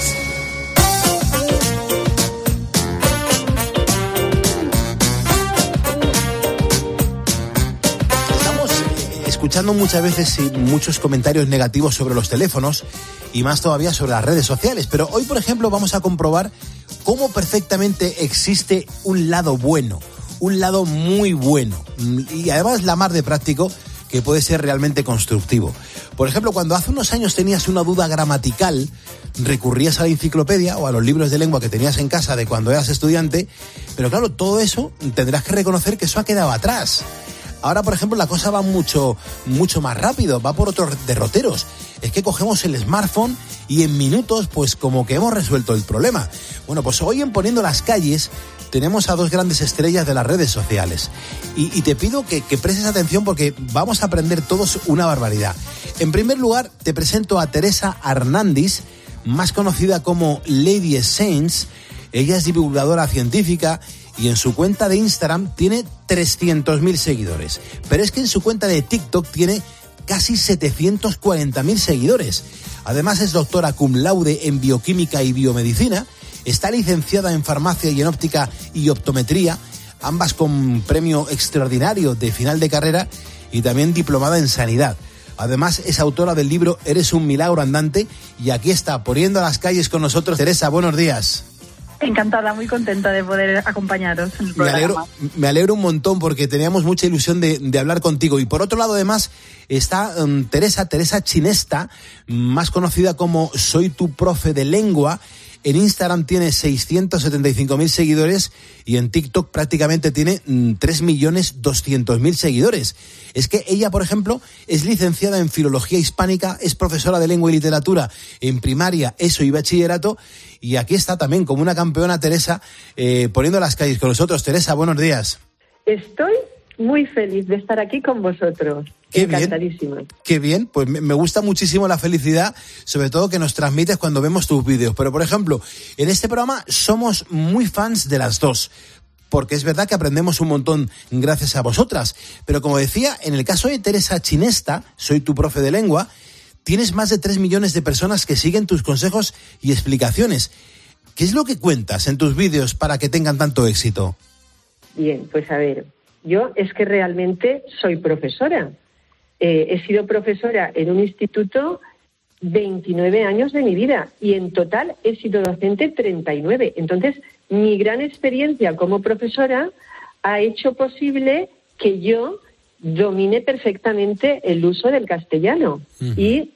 Escuchando muchas veces muchos comentarios negativos sobre los teléfonos y más todavía sobre las redes sociales, pero hoy, por ejemplo, vamos a comprobar cómo perfectamente existe un lado bueno, un lado muy bueno y además la mar de práctico que puede ser realmente constructivo. Por ejemplo, cuando hace unos años tenías una duda gramatical, recurrías a la enciclopedia o a los libros de lengua que tenías en casa de cuando eras estudiante, pero claro, todo eso tendrás que reconocer que eso ha quedado atrás. Ahora, por ejemplo, la cosa va mucho, mucho más rápido, va por otros derroteros. Es que cogemos el smartphone y en minutos, pues como que hemos resuelto el problema. Bueno, pues hoy en Poniendo las Calles tenemos a dos grandes estrellas de las redes sociales. Y, y te pido que, que prestes atención porque vamos a aprender todos una barbaridad. En primer lugar, te presento a Teresa Arnandis, más conocida como Lady Science. Ella es divulgadora científica y en su cuenta de Instagram tiene trescientos mil seguidores. Pero es que en su cuenta de TikTok tiene casi setecientos cuarenta mil seguidores. Además es doctora cum laude en bioquímica y biomedicina. Está licenciada en farmacia y en óptica y optometría, ambas con premio extraordinario de final de carrera y también diplomada en sanidad. Además es autora del libro Eres un milagro andante y aquí está Poniendo las Calles con nosotros. Teresa, buenos días. Encantada, muy contenta de poder acompañaros en el programa. Me alegro, me alegro un montón porque teníamos mucha ilusión de, de hablar contigo. Y por otro lado, además, está um, Teresa, Teresa Chinesta, más conocida como Soy tu profe de lengua. En Instagram tiene seiscientos setenta y cinco mil seguidores y en TikTok prácticamente tiene mm, tres millones doscientos mil seguidores. Es que ella, por ejemplo, es licenciada en Filología Hispánica, es profesora de Lengua y Literatura en primaria, ESO y bachillerato, y aquí está también como una campeona Teresa, eh, Poniendo las Calles con nosotros. Teresa, buenos días. Estoy muy feliz de estar aquí con vosotros. Qué Encantadísima. Bien, qué bien, pues me gusta muchísimo la felicidad, sobre todo que nos transmites cuando vemos tus vídeos. Pero, por ejemplo, en este programa somos muy fans de las dos, porque es verdad que aprendemos un montón gracias a vosotras. Pero como decía, en el caso de Teresa Chinesta, Soy tu profe de lengua, tienes más de tres millones de personas que siguen tus consejos y explicaciones. ¿Qué es lo que cuentas en tus vídeos para que tengan tanto éxito? Bien, pues a ver, yo es que realmente soy profesora. Eh, he sido profesora en un instituto veintinueve años de mi vida y en total he sido docente treinta y nueve. Entonces, mi gran experiencia como profesora ha hecho posible que yo domine perfectamente el uso del castellano. Uh-huh. Y,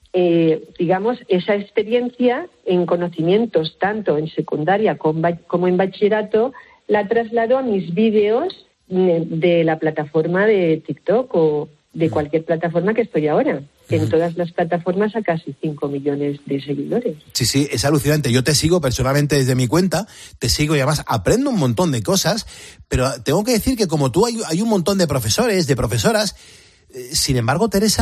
eh, digamos, esa experiencia en conocimientos, tanto en secundaria como en bachillerato, la traslado a mis vídeos de la plataforma de TikTok o de cualquier plataforma que estoy ahora. Uh-huh. En todas las plataformas a casi cinco millones de seguidores. Sí, sí, es alucinante. Yo te sigo personalmente desde mi cuenta, te sigo y además aprendo un montón de cosas, pero tengo que decir que como tú hay, hay un montón de profesores, de profesoras. Eh, sin embargo, Teresa,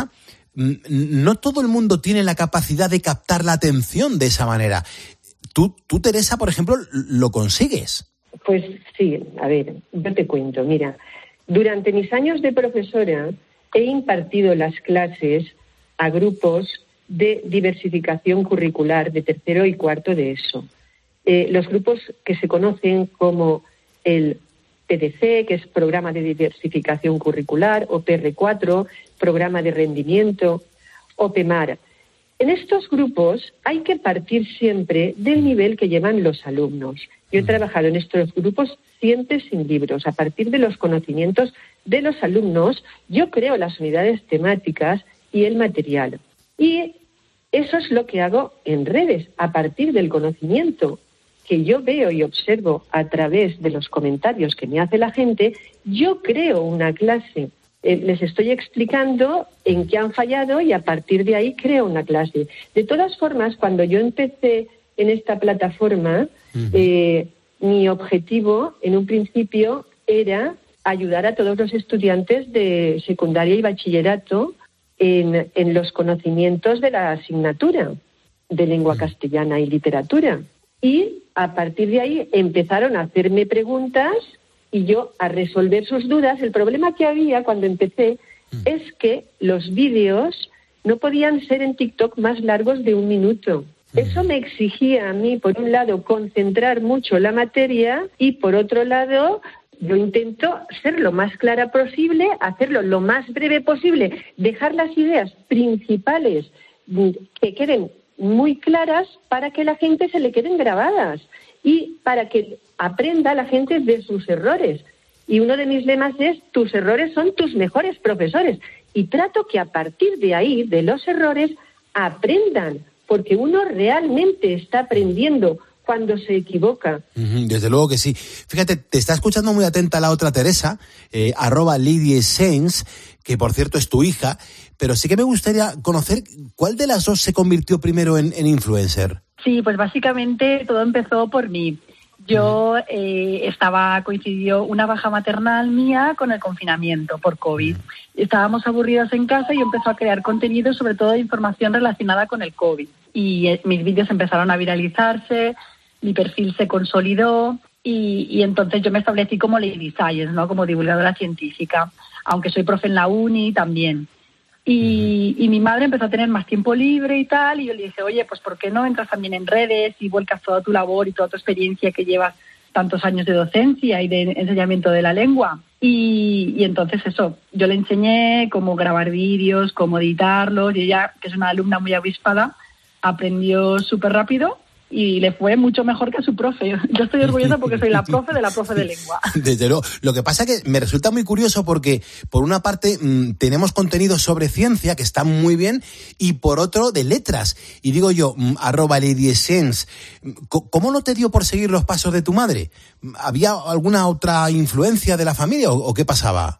no todo el mundo tiene la capacidad de captar la atención de esa manera. Tú, tú Teresa, por ejemplo, lo consigues. Pues sí, a ver, yo te cuento. Mira, durante mis años de profesora he impartido las clases a grupos de diversificación curricular de tercero y cuarto de ESO. Eh, los grupos que se conocen como el P D C, que es Programa de Diversificación Curricular, o P R cuatro, Programa de Rendimiento, o P M A R. En estos grupos hay que partir siempre del nivel que llevan los alumnos. Yo he trabajado en estos grupos siempre sin libros. A partir de los conocimientos de los alumnos, yo creo las unidades temáticas y el material. Y eso es lo que hago en redes, a partir del conocimiento que yo veo y observo a través de los comentarios que me hace la gente. Yo creo una clase. Eh, les estoy explicando en qué han fallado y a partir de ahí creo una clase. De todas formas, cuando yo empecé en esta plataforma, uh-huh. eh, mi objetivo en un principio era ayudar a todos los estudiantes de secundaria y bachillerato en, en los conocimientos de la asignatura de lengua castellana y literatura. Y a partir de ahí empezaron a hacerme preguntas y yo a resolver sus dudas. El problema que había cuando empecé mm. es que los vídeos no podían ser en TikTok más largos de un minuto. Mm. Eso me exigía a mí, por un lado, concentrar mucho la materia y, por otro lado, yo intento ser lo más clara posible, hacerlo lo más breve posible, dejar las ideas principales que queden muy claras para que la gente se le queden grabadas y para que aprenda la gente de sus errores. Y uno de mis lemas es: tus errores son tus mejores profesores. Y trato que a partir de ahí, de los errores, aprendan, porque uno realmente está aprendiendo cuando se equivoca. Desde luego que sí. Fíjate, te está escuchando muy atenta la otra Teresa, eh, arroba Lady Sainz, que por cierto es tu hija, pero sí que me gustaría conocer cuál de las dos se convirtió primero en, en influencer. Sí, pues básicamente todo empezó por mí. Yo eh, estaba, coincidió una baja maternal mía con el confinamiento por COVID. Estábamos aburridos en casa y yo empecé a crear contenido, sobre todo de información relacionada con el COVID. Y eh, mis vídeos empezaron a viralizarse, mi perfil se consolidó y, y entonces yo me establecí como Lady Science, ¿no? Como divulgadora científica, aunque soy profe en la uni también. Y, y mi madre empezó a tener más tiempo libre y tal, y yo le dije, oye, pues ¿por qué no entras también en redes y vuelcas toda tu labor y toda tu experiencia que llevas tantos años de docencia y de enseñamiento de la lengua? Y, y entonces eso, yo le enseñé cómo grabar vídeos, cómo editarlos, y ella, que es una alumna muy avispada, aprendió súper rápido y le fue mucho mejor que a su profe. Yo estoy orgullosa porque soy la profe de la profe de lengua. Desde luego. Lo que pasa es que me resulta muy curioso porque, por una parte, mmm, tenemos contenido sobre ciencia, que está muy bien, y por otro, de letras. Y digo yo, mmm, arroba Lady Essence, ¿cómo no te dio por seguir los pasos de tu madre? ¿Había alguna otra influencia de la familia o, o qué pasaba?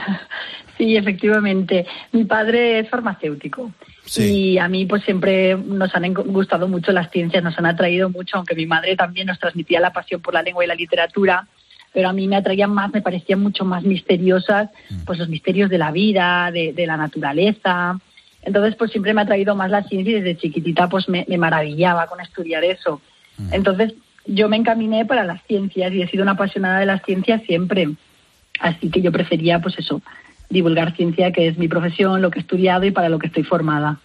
Sí, efectivamente. Mi padre es farmacéutico. Sí. Y a mí pues siempre nos han gustado mucho las ciencias, nos han atraído mucho, aunque mi madre también nos transmitía la pasión por la lengua y la literatura, pero a mí me atraían más, me parecían mucho más misteriosas pues los misterios de la vida, de, de la naturaleza. Entonces pues siempre me ha atraído más la ciencia y desde chiquitita pues me, me maravillaba con estudiar eso. Entonces yo me encaminé para las ciencias y he sido una apasionada de las ciencias siempre. Así que yo prefería pues eso, divulgar ciencia, que es mi profesión, lo que he estudiado y para lo que estoy formada.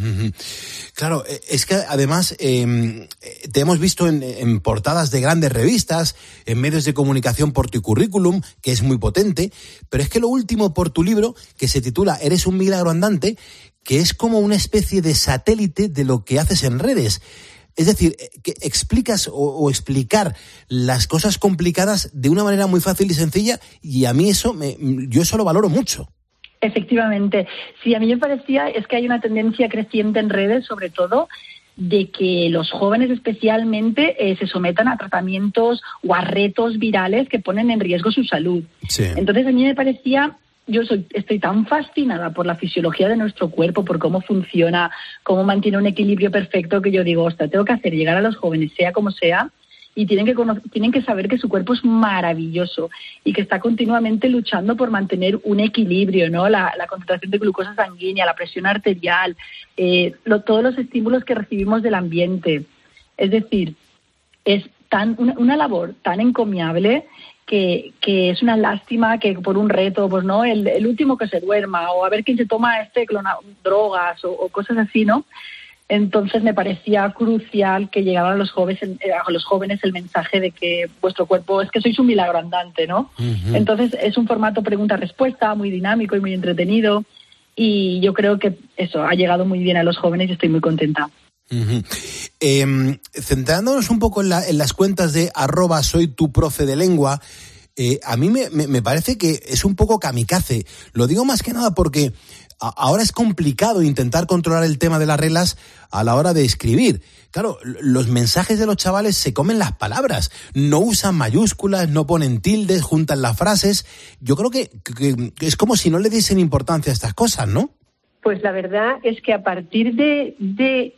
Claro, es que además eh, te hemos visto en, en portadas de grandes revistas, en medios de comunicación por tu currículum, que es muy potente, pero es que lo último por tu libro, que se titula Eres un milagro andante, que es como una especie de satélite de lo que haces en redes. Es decir, que explicas o, o explicar las cosas complicadas de una manera muy fácil y sencilla, y a mí eso, me, yo eso lo valoro mucho. Efectivamente. Sí, a mí me parecía, es que hay una tendencia creciente en redes, sobre todo, de que los jóvenes especialmente eh, se sometan a tratamientos o a retos virales que ponen en riesgo su salud. Sí. Entonces a mí me parecía... Yo soy, estoy tan fascinada por la fisiología de nuestro cuerpo, por cómo funciona, cómo mantiene un equilibrio perfecto, que yo digo, ostras, tengo que hacer llegar a los jóvenes, sea como sea, y tienen que cono- tienen que saber que su cuerpo es maravilloso y que está continuamente luchando por mantener un equilibrio, ¿no? La, la concentración de glucosa sanguínea, la presión arterial, eh, lo, todos los estímulos que recibimos del ambiente. Es decir, es tan una, una labor tan encomiable que, que es una lástima que por un reto, pues no, el, el último que se duerma, o a ver quién se toma este clona, drogas o, o cosas así, ¿no? Entonces me parecía crucial que llegara a los jóvenes, a los jóvenes el mensaje de que vuestro cuerpo es que sois un milagro andante, ¿no? Uh-huh. Entonces es un formato pregunta-respuesta muy dinámico y muy entretenido, y yo creo que eso ha llegado muy bien a los jóvenes y estoy muy contenta. Uh-huh. Eh, centrándonos un poco en, la, en las cuentas de arroba soy tu profe de lengua, eh, a mí me, me, me parece que es un poco kamikaze. Lo digo más que nada porque a, ahora es complicado intentar controlar el tema de las reglas a la hora de escribir. Claro, los mensajes de los chavales se comen las palabras, no usan mayúsculas, no ponen tildes, juntan las frases. Yo creo que, que, que es como si no le diesen importancia a estas cosas, ¿no? Pues la verdad es que a partir de... de...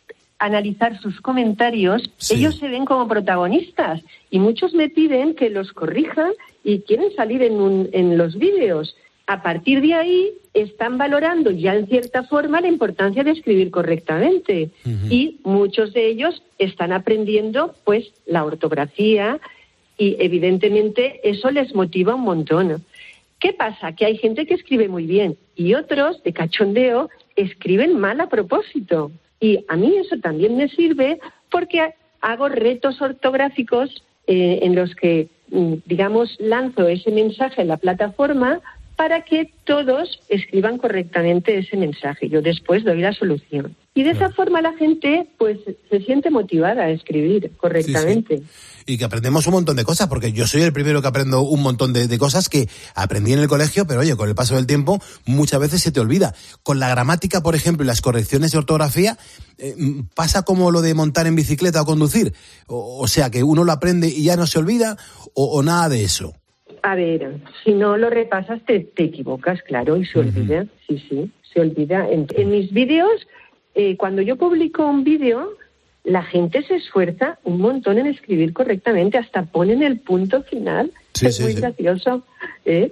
analizar sus comentarios, sí. Ellos se ven como protagonistas y muchos me piden que los corrija y quieren salir en, un, en los vídeos. A partir de ahí están valorando ya en cierta forma la importancia de escribir correctamente uh-huh. y muchos de ellos están aprendiendo pues la ortografía y evidentemente eso les motiva un montón. ¿Qué pasa? Que hay gente que escribe muy bien y otros, de cachondeo, escriben mal a propósito. Y a mí eso también me sirve porque hago retos ortográficos eh, en los que, digamos, lanzo ese mensaje en la plataforma para que todos escriban correctamente ese mensaje. Yo después doy la solución. Y de esa forma la gente pues se siente motivada a escribir correctamente. Sí, sí. Y que aprendemos un montón de cosas, porque yo soy el primero que aprendo un montón de, de cosas que aprendí en el colegio, pero oye, con el paso del tiempo muchas veces se te olvida. Con la gramática, por ejemplo, y las correcciones de ortografía, eh, pasa como lo de montar en bicicleta o conducir. O, o sea, que uno lo aprende y ya no se olvida, o, o nada de eso. A ver, si no lo repasas te, te equivocas, claro, y se olvida. Uh-huh. Sí, sí, se olvida. En, en mis vídeos, eh, cuando yo publico un vídeo, la gente se esfuerza un montón en escribir correctamente, hasta ponen el punto final. Sí, es sí, muy sí. gracioso. ¿eh?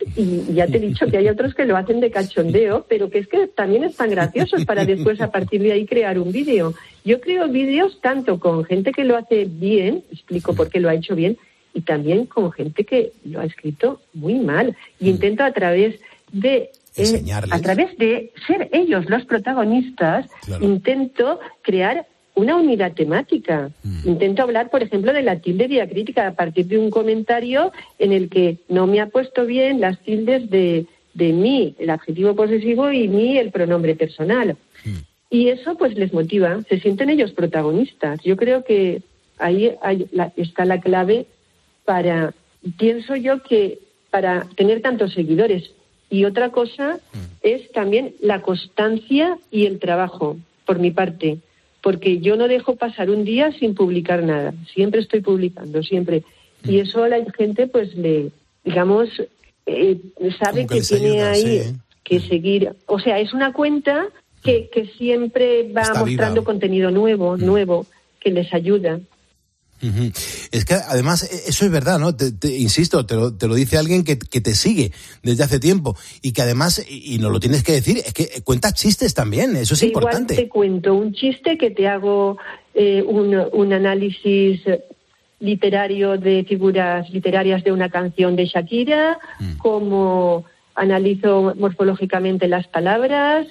Y ya te he dicho que hay otros que lo hacen de cachondeo, pero que es que también están graciosos para después a partir de ahí crear un vídeo. Yo creo vídeos tanto con gente que lo hace bien, explico por qué lo ha hecho bien, y también con gente que lo ha escrito muy mal. Y intento a través de eh, a través de ser ellos los protagonistas, claro. intento crear una unidad temática. Mm. Intento hablar, por ejemplo, de la tilde diacrítica a partir de un comentario en el que no me ha puesto bien las tildes de, de mí, el adjetivo posesivo, y mí, el pronombre personal. Mm. Y eso pues les motiva, se sienten ellos protagonistas. Yo creo que ahí hay la, está la clave para, pienso yo que para tener tantos seguidores. Y otra cosa mm. es también la constancia y el trabajo, por mi parte. Porque yo no dejo pasar un día sin publicar nada. Siempre estoy publicando, siempre. Y eso a la gente, pues, le, digamos, eh, sabe que, que tiene ayuda, ahí sí. que seguir. O sea, es una cuenta que, que siempre va Está mostrando viva. contenido nuevo, mm. nuevo, que les ayuda. Uh-huh. Es que además eso es verdad, ¿no? Te, te, insisto, te lo, te lo dice alguien que, que te sigue desde hace tiempo y que además, y, y nos lo tienes que decir, es que cuentas chistes también, eso es Igual importante. Te cuento un chiste, que te hago eh, un, un análisis literario de figuras literarias de una canción de Shakira, mm. como analizo morfológicamente las palabras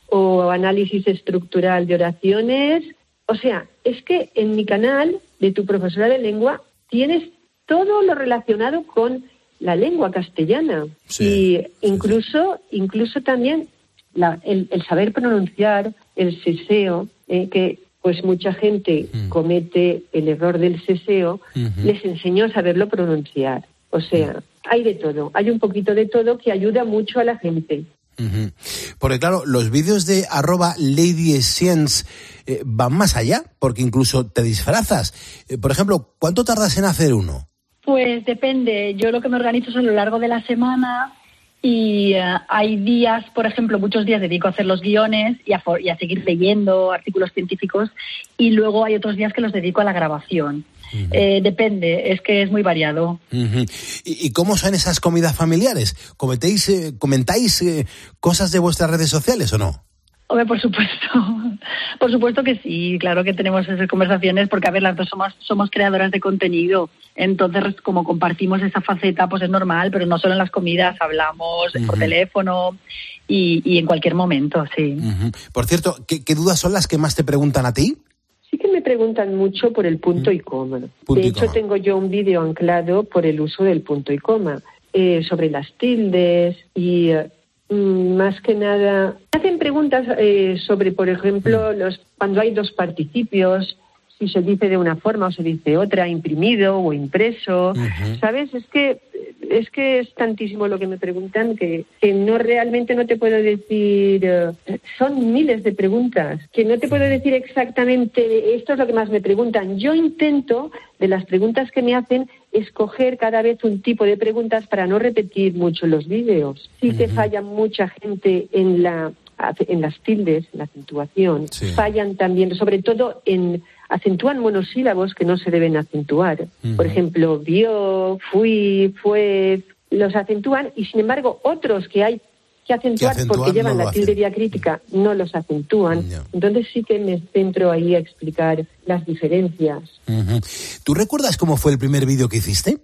o análisis estructural de oraciones. O sea, es que en mi canal de Tu Profesora de Lengua tienes todo lo relacionado con la lengua castellana. Sí, y incluso, sí, sí. incluso también la, el, el saber pronunciar el seseo, eh, que pues mucha gente mm. comete el error del seseo, uh-huh. les enseño a saberlo pronunciar. O sea, mm. hay de todo, hay un poquito de todo que ayuda mucho a la gente. Uh-huh. Porque claro, los vídeos de arroba Lady Science eh, van más allá, porque incluso te disfrazas. Eh, por ejemplo, ¿cuánto tardas en hacer uno? Pues depende. Yo lo que me organizo es a lo largo de la semana y uh, hay días, por ejemplo, muchos días dedico a hacer los guiones y a, for- y a seguir leyendo artículos científicos, y luego hay otros días que los dedico a la grabación. Uh-huh. Eh, depende, es que es muy variado. Uh-huh. ¿Y, ¿Y cómo son esas comidas familiares? ¿Comentáis, eh, comentáis eh, cosas de vuestras redes sociales o no? Hombre, por supuesto, por supuesto que sí, claro que tenemos esas conversaciones porque, a ver, las dos somos, somos creadoras de contenido, entonces como compartimos esa faceta, pues es normal, pero no solo en las comidas, hablamos uh-huh. por teléfono y, y en cualquier momento, sí. Uh-huh. Por cierto, ¿qué, ¿qué dudas son las que más te preguntan a ti? Sí que me preguntan mucho por el punto uh-huh. y coma. Punto de y hecho, coma. Tengo yo un vídeo anclado por el uso del punto y coma, eh, sobre las tildes y... Uh, más que nada, me hacen preguntas eh, sobre, por ejemplo, los cuando hay dos participios, si se dice de una forma o se dice otra, imprimido o impreso, uh-huh. ¿sabes? Es que es que es tantísimo lo que me preguntan que, que no realmente no te puedo decir, uh, son miles de preguntas, que no te puedo decir exactamente esto es lo que más me preguntan. Yo intento, de las preguntas que me hacen, escoger cada vez un tipo de preguntas para no repetir mucho los vídeos. Sí uh-huh. que falla mucha gente en la en las tildes, en la acentuación. Sí. Fallan también, sobre todo en acentúan monosílabos que no se deben acentuar. Uh-huh. Por ejemplo, vio, fui, fue, los acentúan y sin embargo otros que hay que acentuar, que acentuar porque llevan no la tilde diacrítica no los acentúan. No. Entonces sí que me centro ahí a explicar las diferencias. Uh-huh. ¿Tú recuerdas cómo fue el primer vídeo que hiciste?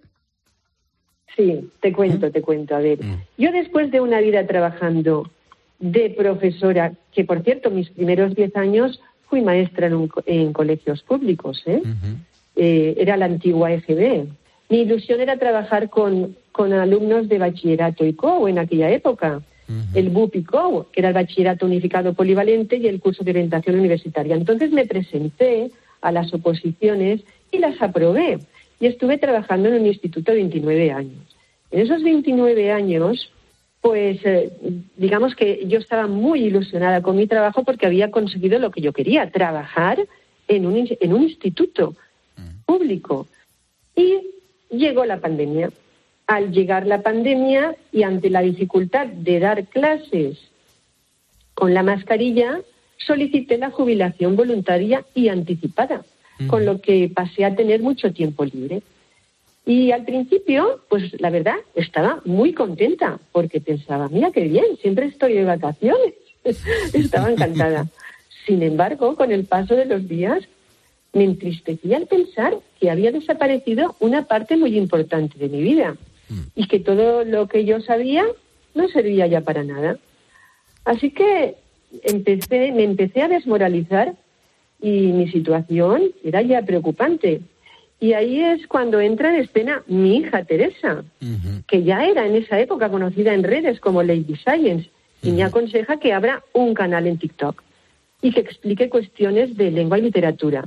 Sí, te cuento, uh-huh. te cuento. A ver, uh-huh. yo después de una vida trabajando de profesora, que por cierto mis primeros diez años fui maestra en, un, en colegios públicos, ¿eh? Uh-huh. Eh, era la antigua E G B. Mi ilusión era trabajar con, con alumnos de bachillerato I C O U en aquella época, uh-huh. el B U P I C O U, que era el Bachillerato Unificado Polivalente, y el curso de orientación universitaria. Entonces me presenté a las oposiciones y las aprobé. Y estuve trabajando en un instituto veintinueve años. En esos veintinueve años... Pues eh, digamos que yo estaba muy ilusionada con mi trabajo porque había conseguido lo que yo quería, trabajar en un, en un instituto público. Y llegó la pandemia. Al llegar la pandemia y ante la dificultad de dar clases con la mascarilla, solicité la jubilación voluntaria y anticipada, uh-huh. con lo que pasé a tener mucho tiempo libre. Y al principio, pues la verdad, estaba muy contenta, porque pensaba, mira qué bien, siempre estoy de vacaciones. Estaba encantada. Sin embargo, con el paso de los días, me entristecía al pensar que había desaparecido una parte muy importante de mi vida y que todo lo que yo sabía no servía ya para nada. Así que empecé, me empecé a desmoralizar y mi situación era ya preocupante. Y ahí es cuando entra en escena mi hija Teresa, uh-huh. que ya era en esa época conocida en redes como Lady Science, y uh-huh. me aconseja que abra un canal en TikTok y que explique cuestiones de lengua y literatura.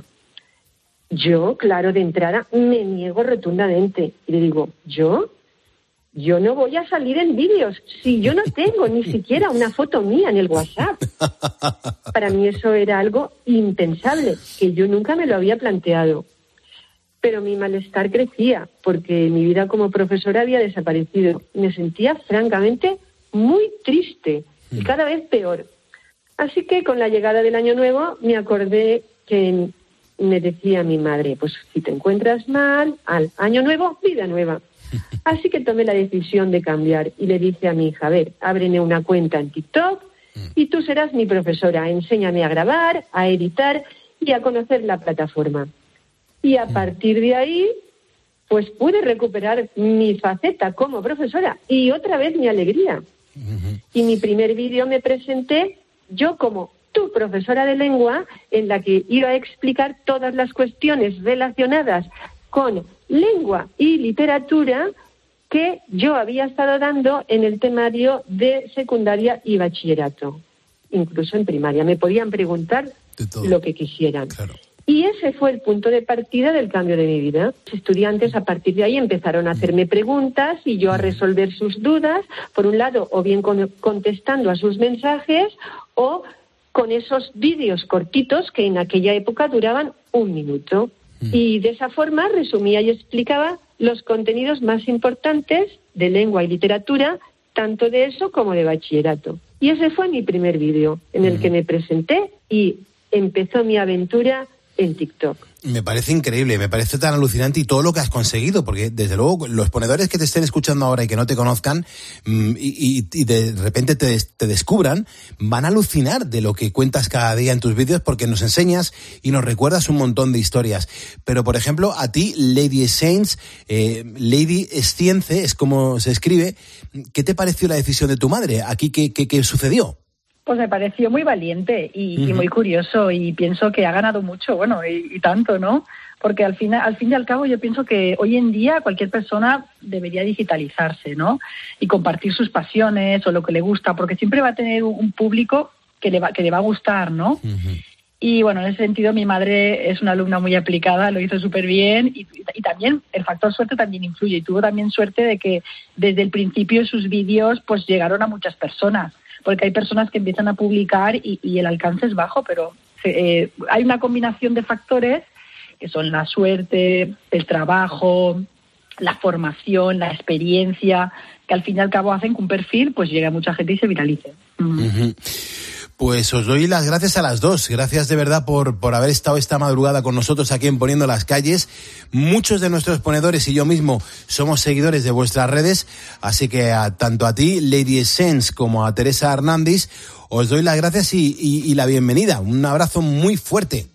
Yo, claro, de entrada, me niego rotundamente. Y le digo, ¿yo? Yo no voy a salir en vídeos si yo no tengo ni siquiera una foto mía en el WhatsApp. Para mí eso era algo impensable, que yo nunca me lo había planteado. Pero mi malestar crecía, porque mi vida como profesora había desaparecido. Me sentía francamente muy triste y cada vez peor. Así que con la llegada del Año Nuevo me acordé que me decía mi madre, pues si te encuentras mal, al Año Nuevo, vida nueva. Así que tomé la decisión de cambiar y le dije a mi hija, a ver, ábreme una cuenta en TikTok y tú serás mi profesora. Enséñame a grabar, a editar y a conocer la plataforma. Y a partir de ahí, pues pude recuperar mi faceta como profesora y otra vez mi alegría. Uh-huh. Y mi primer vídeo me presenté yo como tu profesora de lengua, en la que iba a explicar todas las cuestiones relacionadas con lengua y literatura que yo había estado dando en el temario de secundaria y bachillerato. Incluso en primaria. Me podían preguntar lo que quisieran. Claro. Y ese fue el punto de partida del cambio de mi vida. Los estudiantes a partir de ahí empezaron a hacerme preguntas y yo a resolver sus dudas, por un lado, o bien con, contestando a sus mensajes o con esos vídeos cortitos que en aquella época duraban un minuto. Y de esa forma resumía y explicaba los contenidos más importantes de lengua y literatura, tanto de eso como de bachillerato. Y ese fue mi primer vídeo en el que me presenté y empezó mi aventura en TikTok. Me parece increíble, me parece tan alucinante y todo lo que has conseguido, porque desde luego los ponedores que te estén escuchando ahora y que no te conozcan mmm, y, y, y de repente te, te descubran, van a alucinar de lo que cuentas cada día en tus vídeos, porque nos enseñas y nos recuerdas un montón de historias. Pero, por ejemplo, a ti, Lady Saints, eh, Lady Science, es como se escribe, ¿qué te pareció la decisión de tu madre? ¿Aquí qué, qué, qué sucedió? Pues me pareció muy valiente y, uh-huh. y muy curioso, y pienso que ha ganado mucho, bueno, y, y tanto, ¿no? Porque al fin, al fin y al cabo yo pienso que hoy en día cualquier persona debería digitalizarse, ¿no? Y compartir sus pasiones o lo que le gusta, porque siempre va a tener un público que le va, que le va a gustar, ¿no? Uh-huh. Y bueno, en ese sentido mi madre es una alumna muy aplicada, lo hizo súper bien, y, y también el factor suerte también influye, y tuvo también suerte de que desde el principio sus vídeos pues llegaron a muchas personas, porque hay personas que empiezan a publicar y, y el alcance es bajo, pero eh, hay una combinación de factores que son la suerte, el trabajo, la formación, la experiencia, que al fin y al cabo hacen que un perfil pues llegue a mucha gente y se viralice. Mm. Uh-huh. Pues os doy las gracias a las dos. Gracias de verdad por, por haber estado esta madrugada con nosotros aquí en Poniendo las Calles. Muchos de nuestros ponedores y yo mismo somos seguidores de vuestras redes, así que a, tanto a ti, Lady Essence, como a Teresa Hernández, os doy las gracias y, y, y la bienvenida. Un abrazo muy fuerte.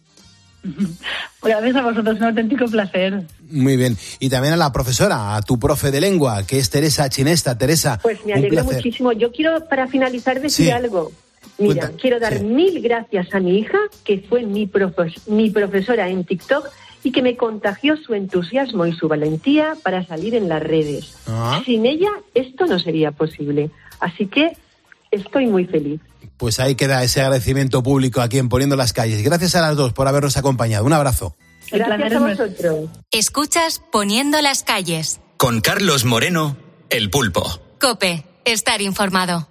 Gracias a vosotros, un auténtico placer. Muy bien. Y también a la profesora, a tu profe de lengua, que es Teresa Chinesta. Teresa, pues me alegro muchísimo. Yo quiero, para finalizar, decir sí. algo. Mira, Cuenta. quiero dar sí. mil gracias a mi hija, que fue mi, profes- mi profesora en TikTok y que me contagió su entusiasmo y su valentía para salir en las redes. Ah. Sin ella, esto no sería posible. Así que estoy muy feliz. Pues ahí queda ese agradecimiento público aquí en Poniendo las Calles. Gracias a las dos por habernos acompañado. Un abrazo. Gracias a vosotros. Escuchas Poniendo las Calles. Con Carlos Moreno, El Pulpo. COPE, estar informado.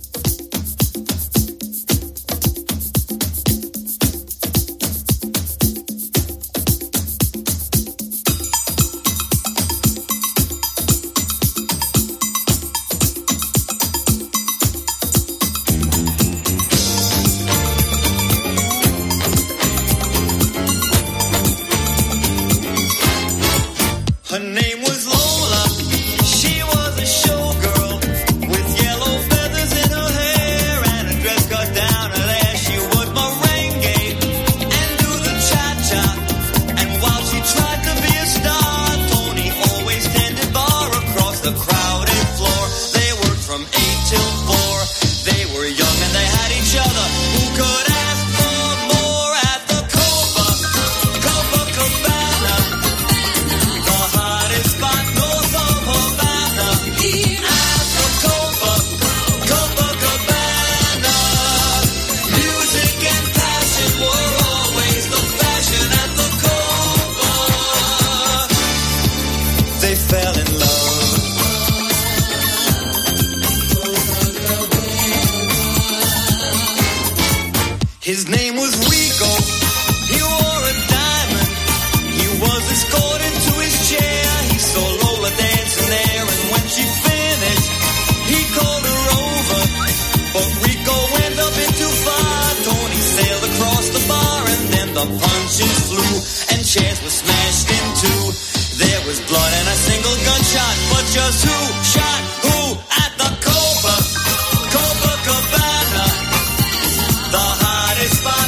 His name was Rico, he wore a diamond, he was escorted to his chair, he saw Lola dancing there, and when she finished, he called her over, but Rico went a bit too far. Tony sailed across the bar, and then the punches flew, and chairs were smashed in two. There was blood and a single gunshot, but just who shot who at the Copa, Copacabana, the hottest spot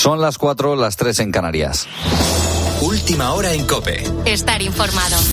Son las cuatro, las tres en Canarias. Última hora en COPE. Estar informado.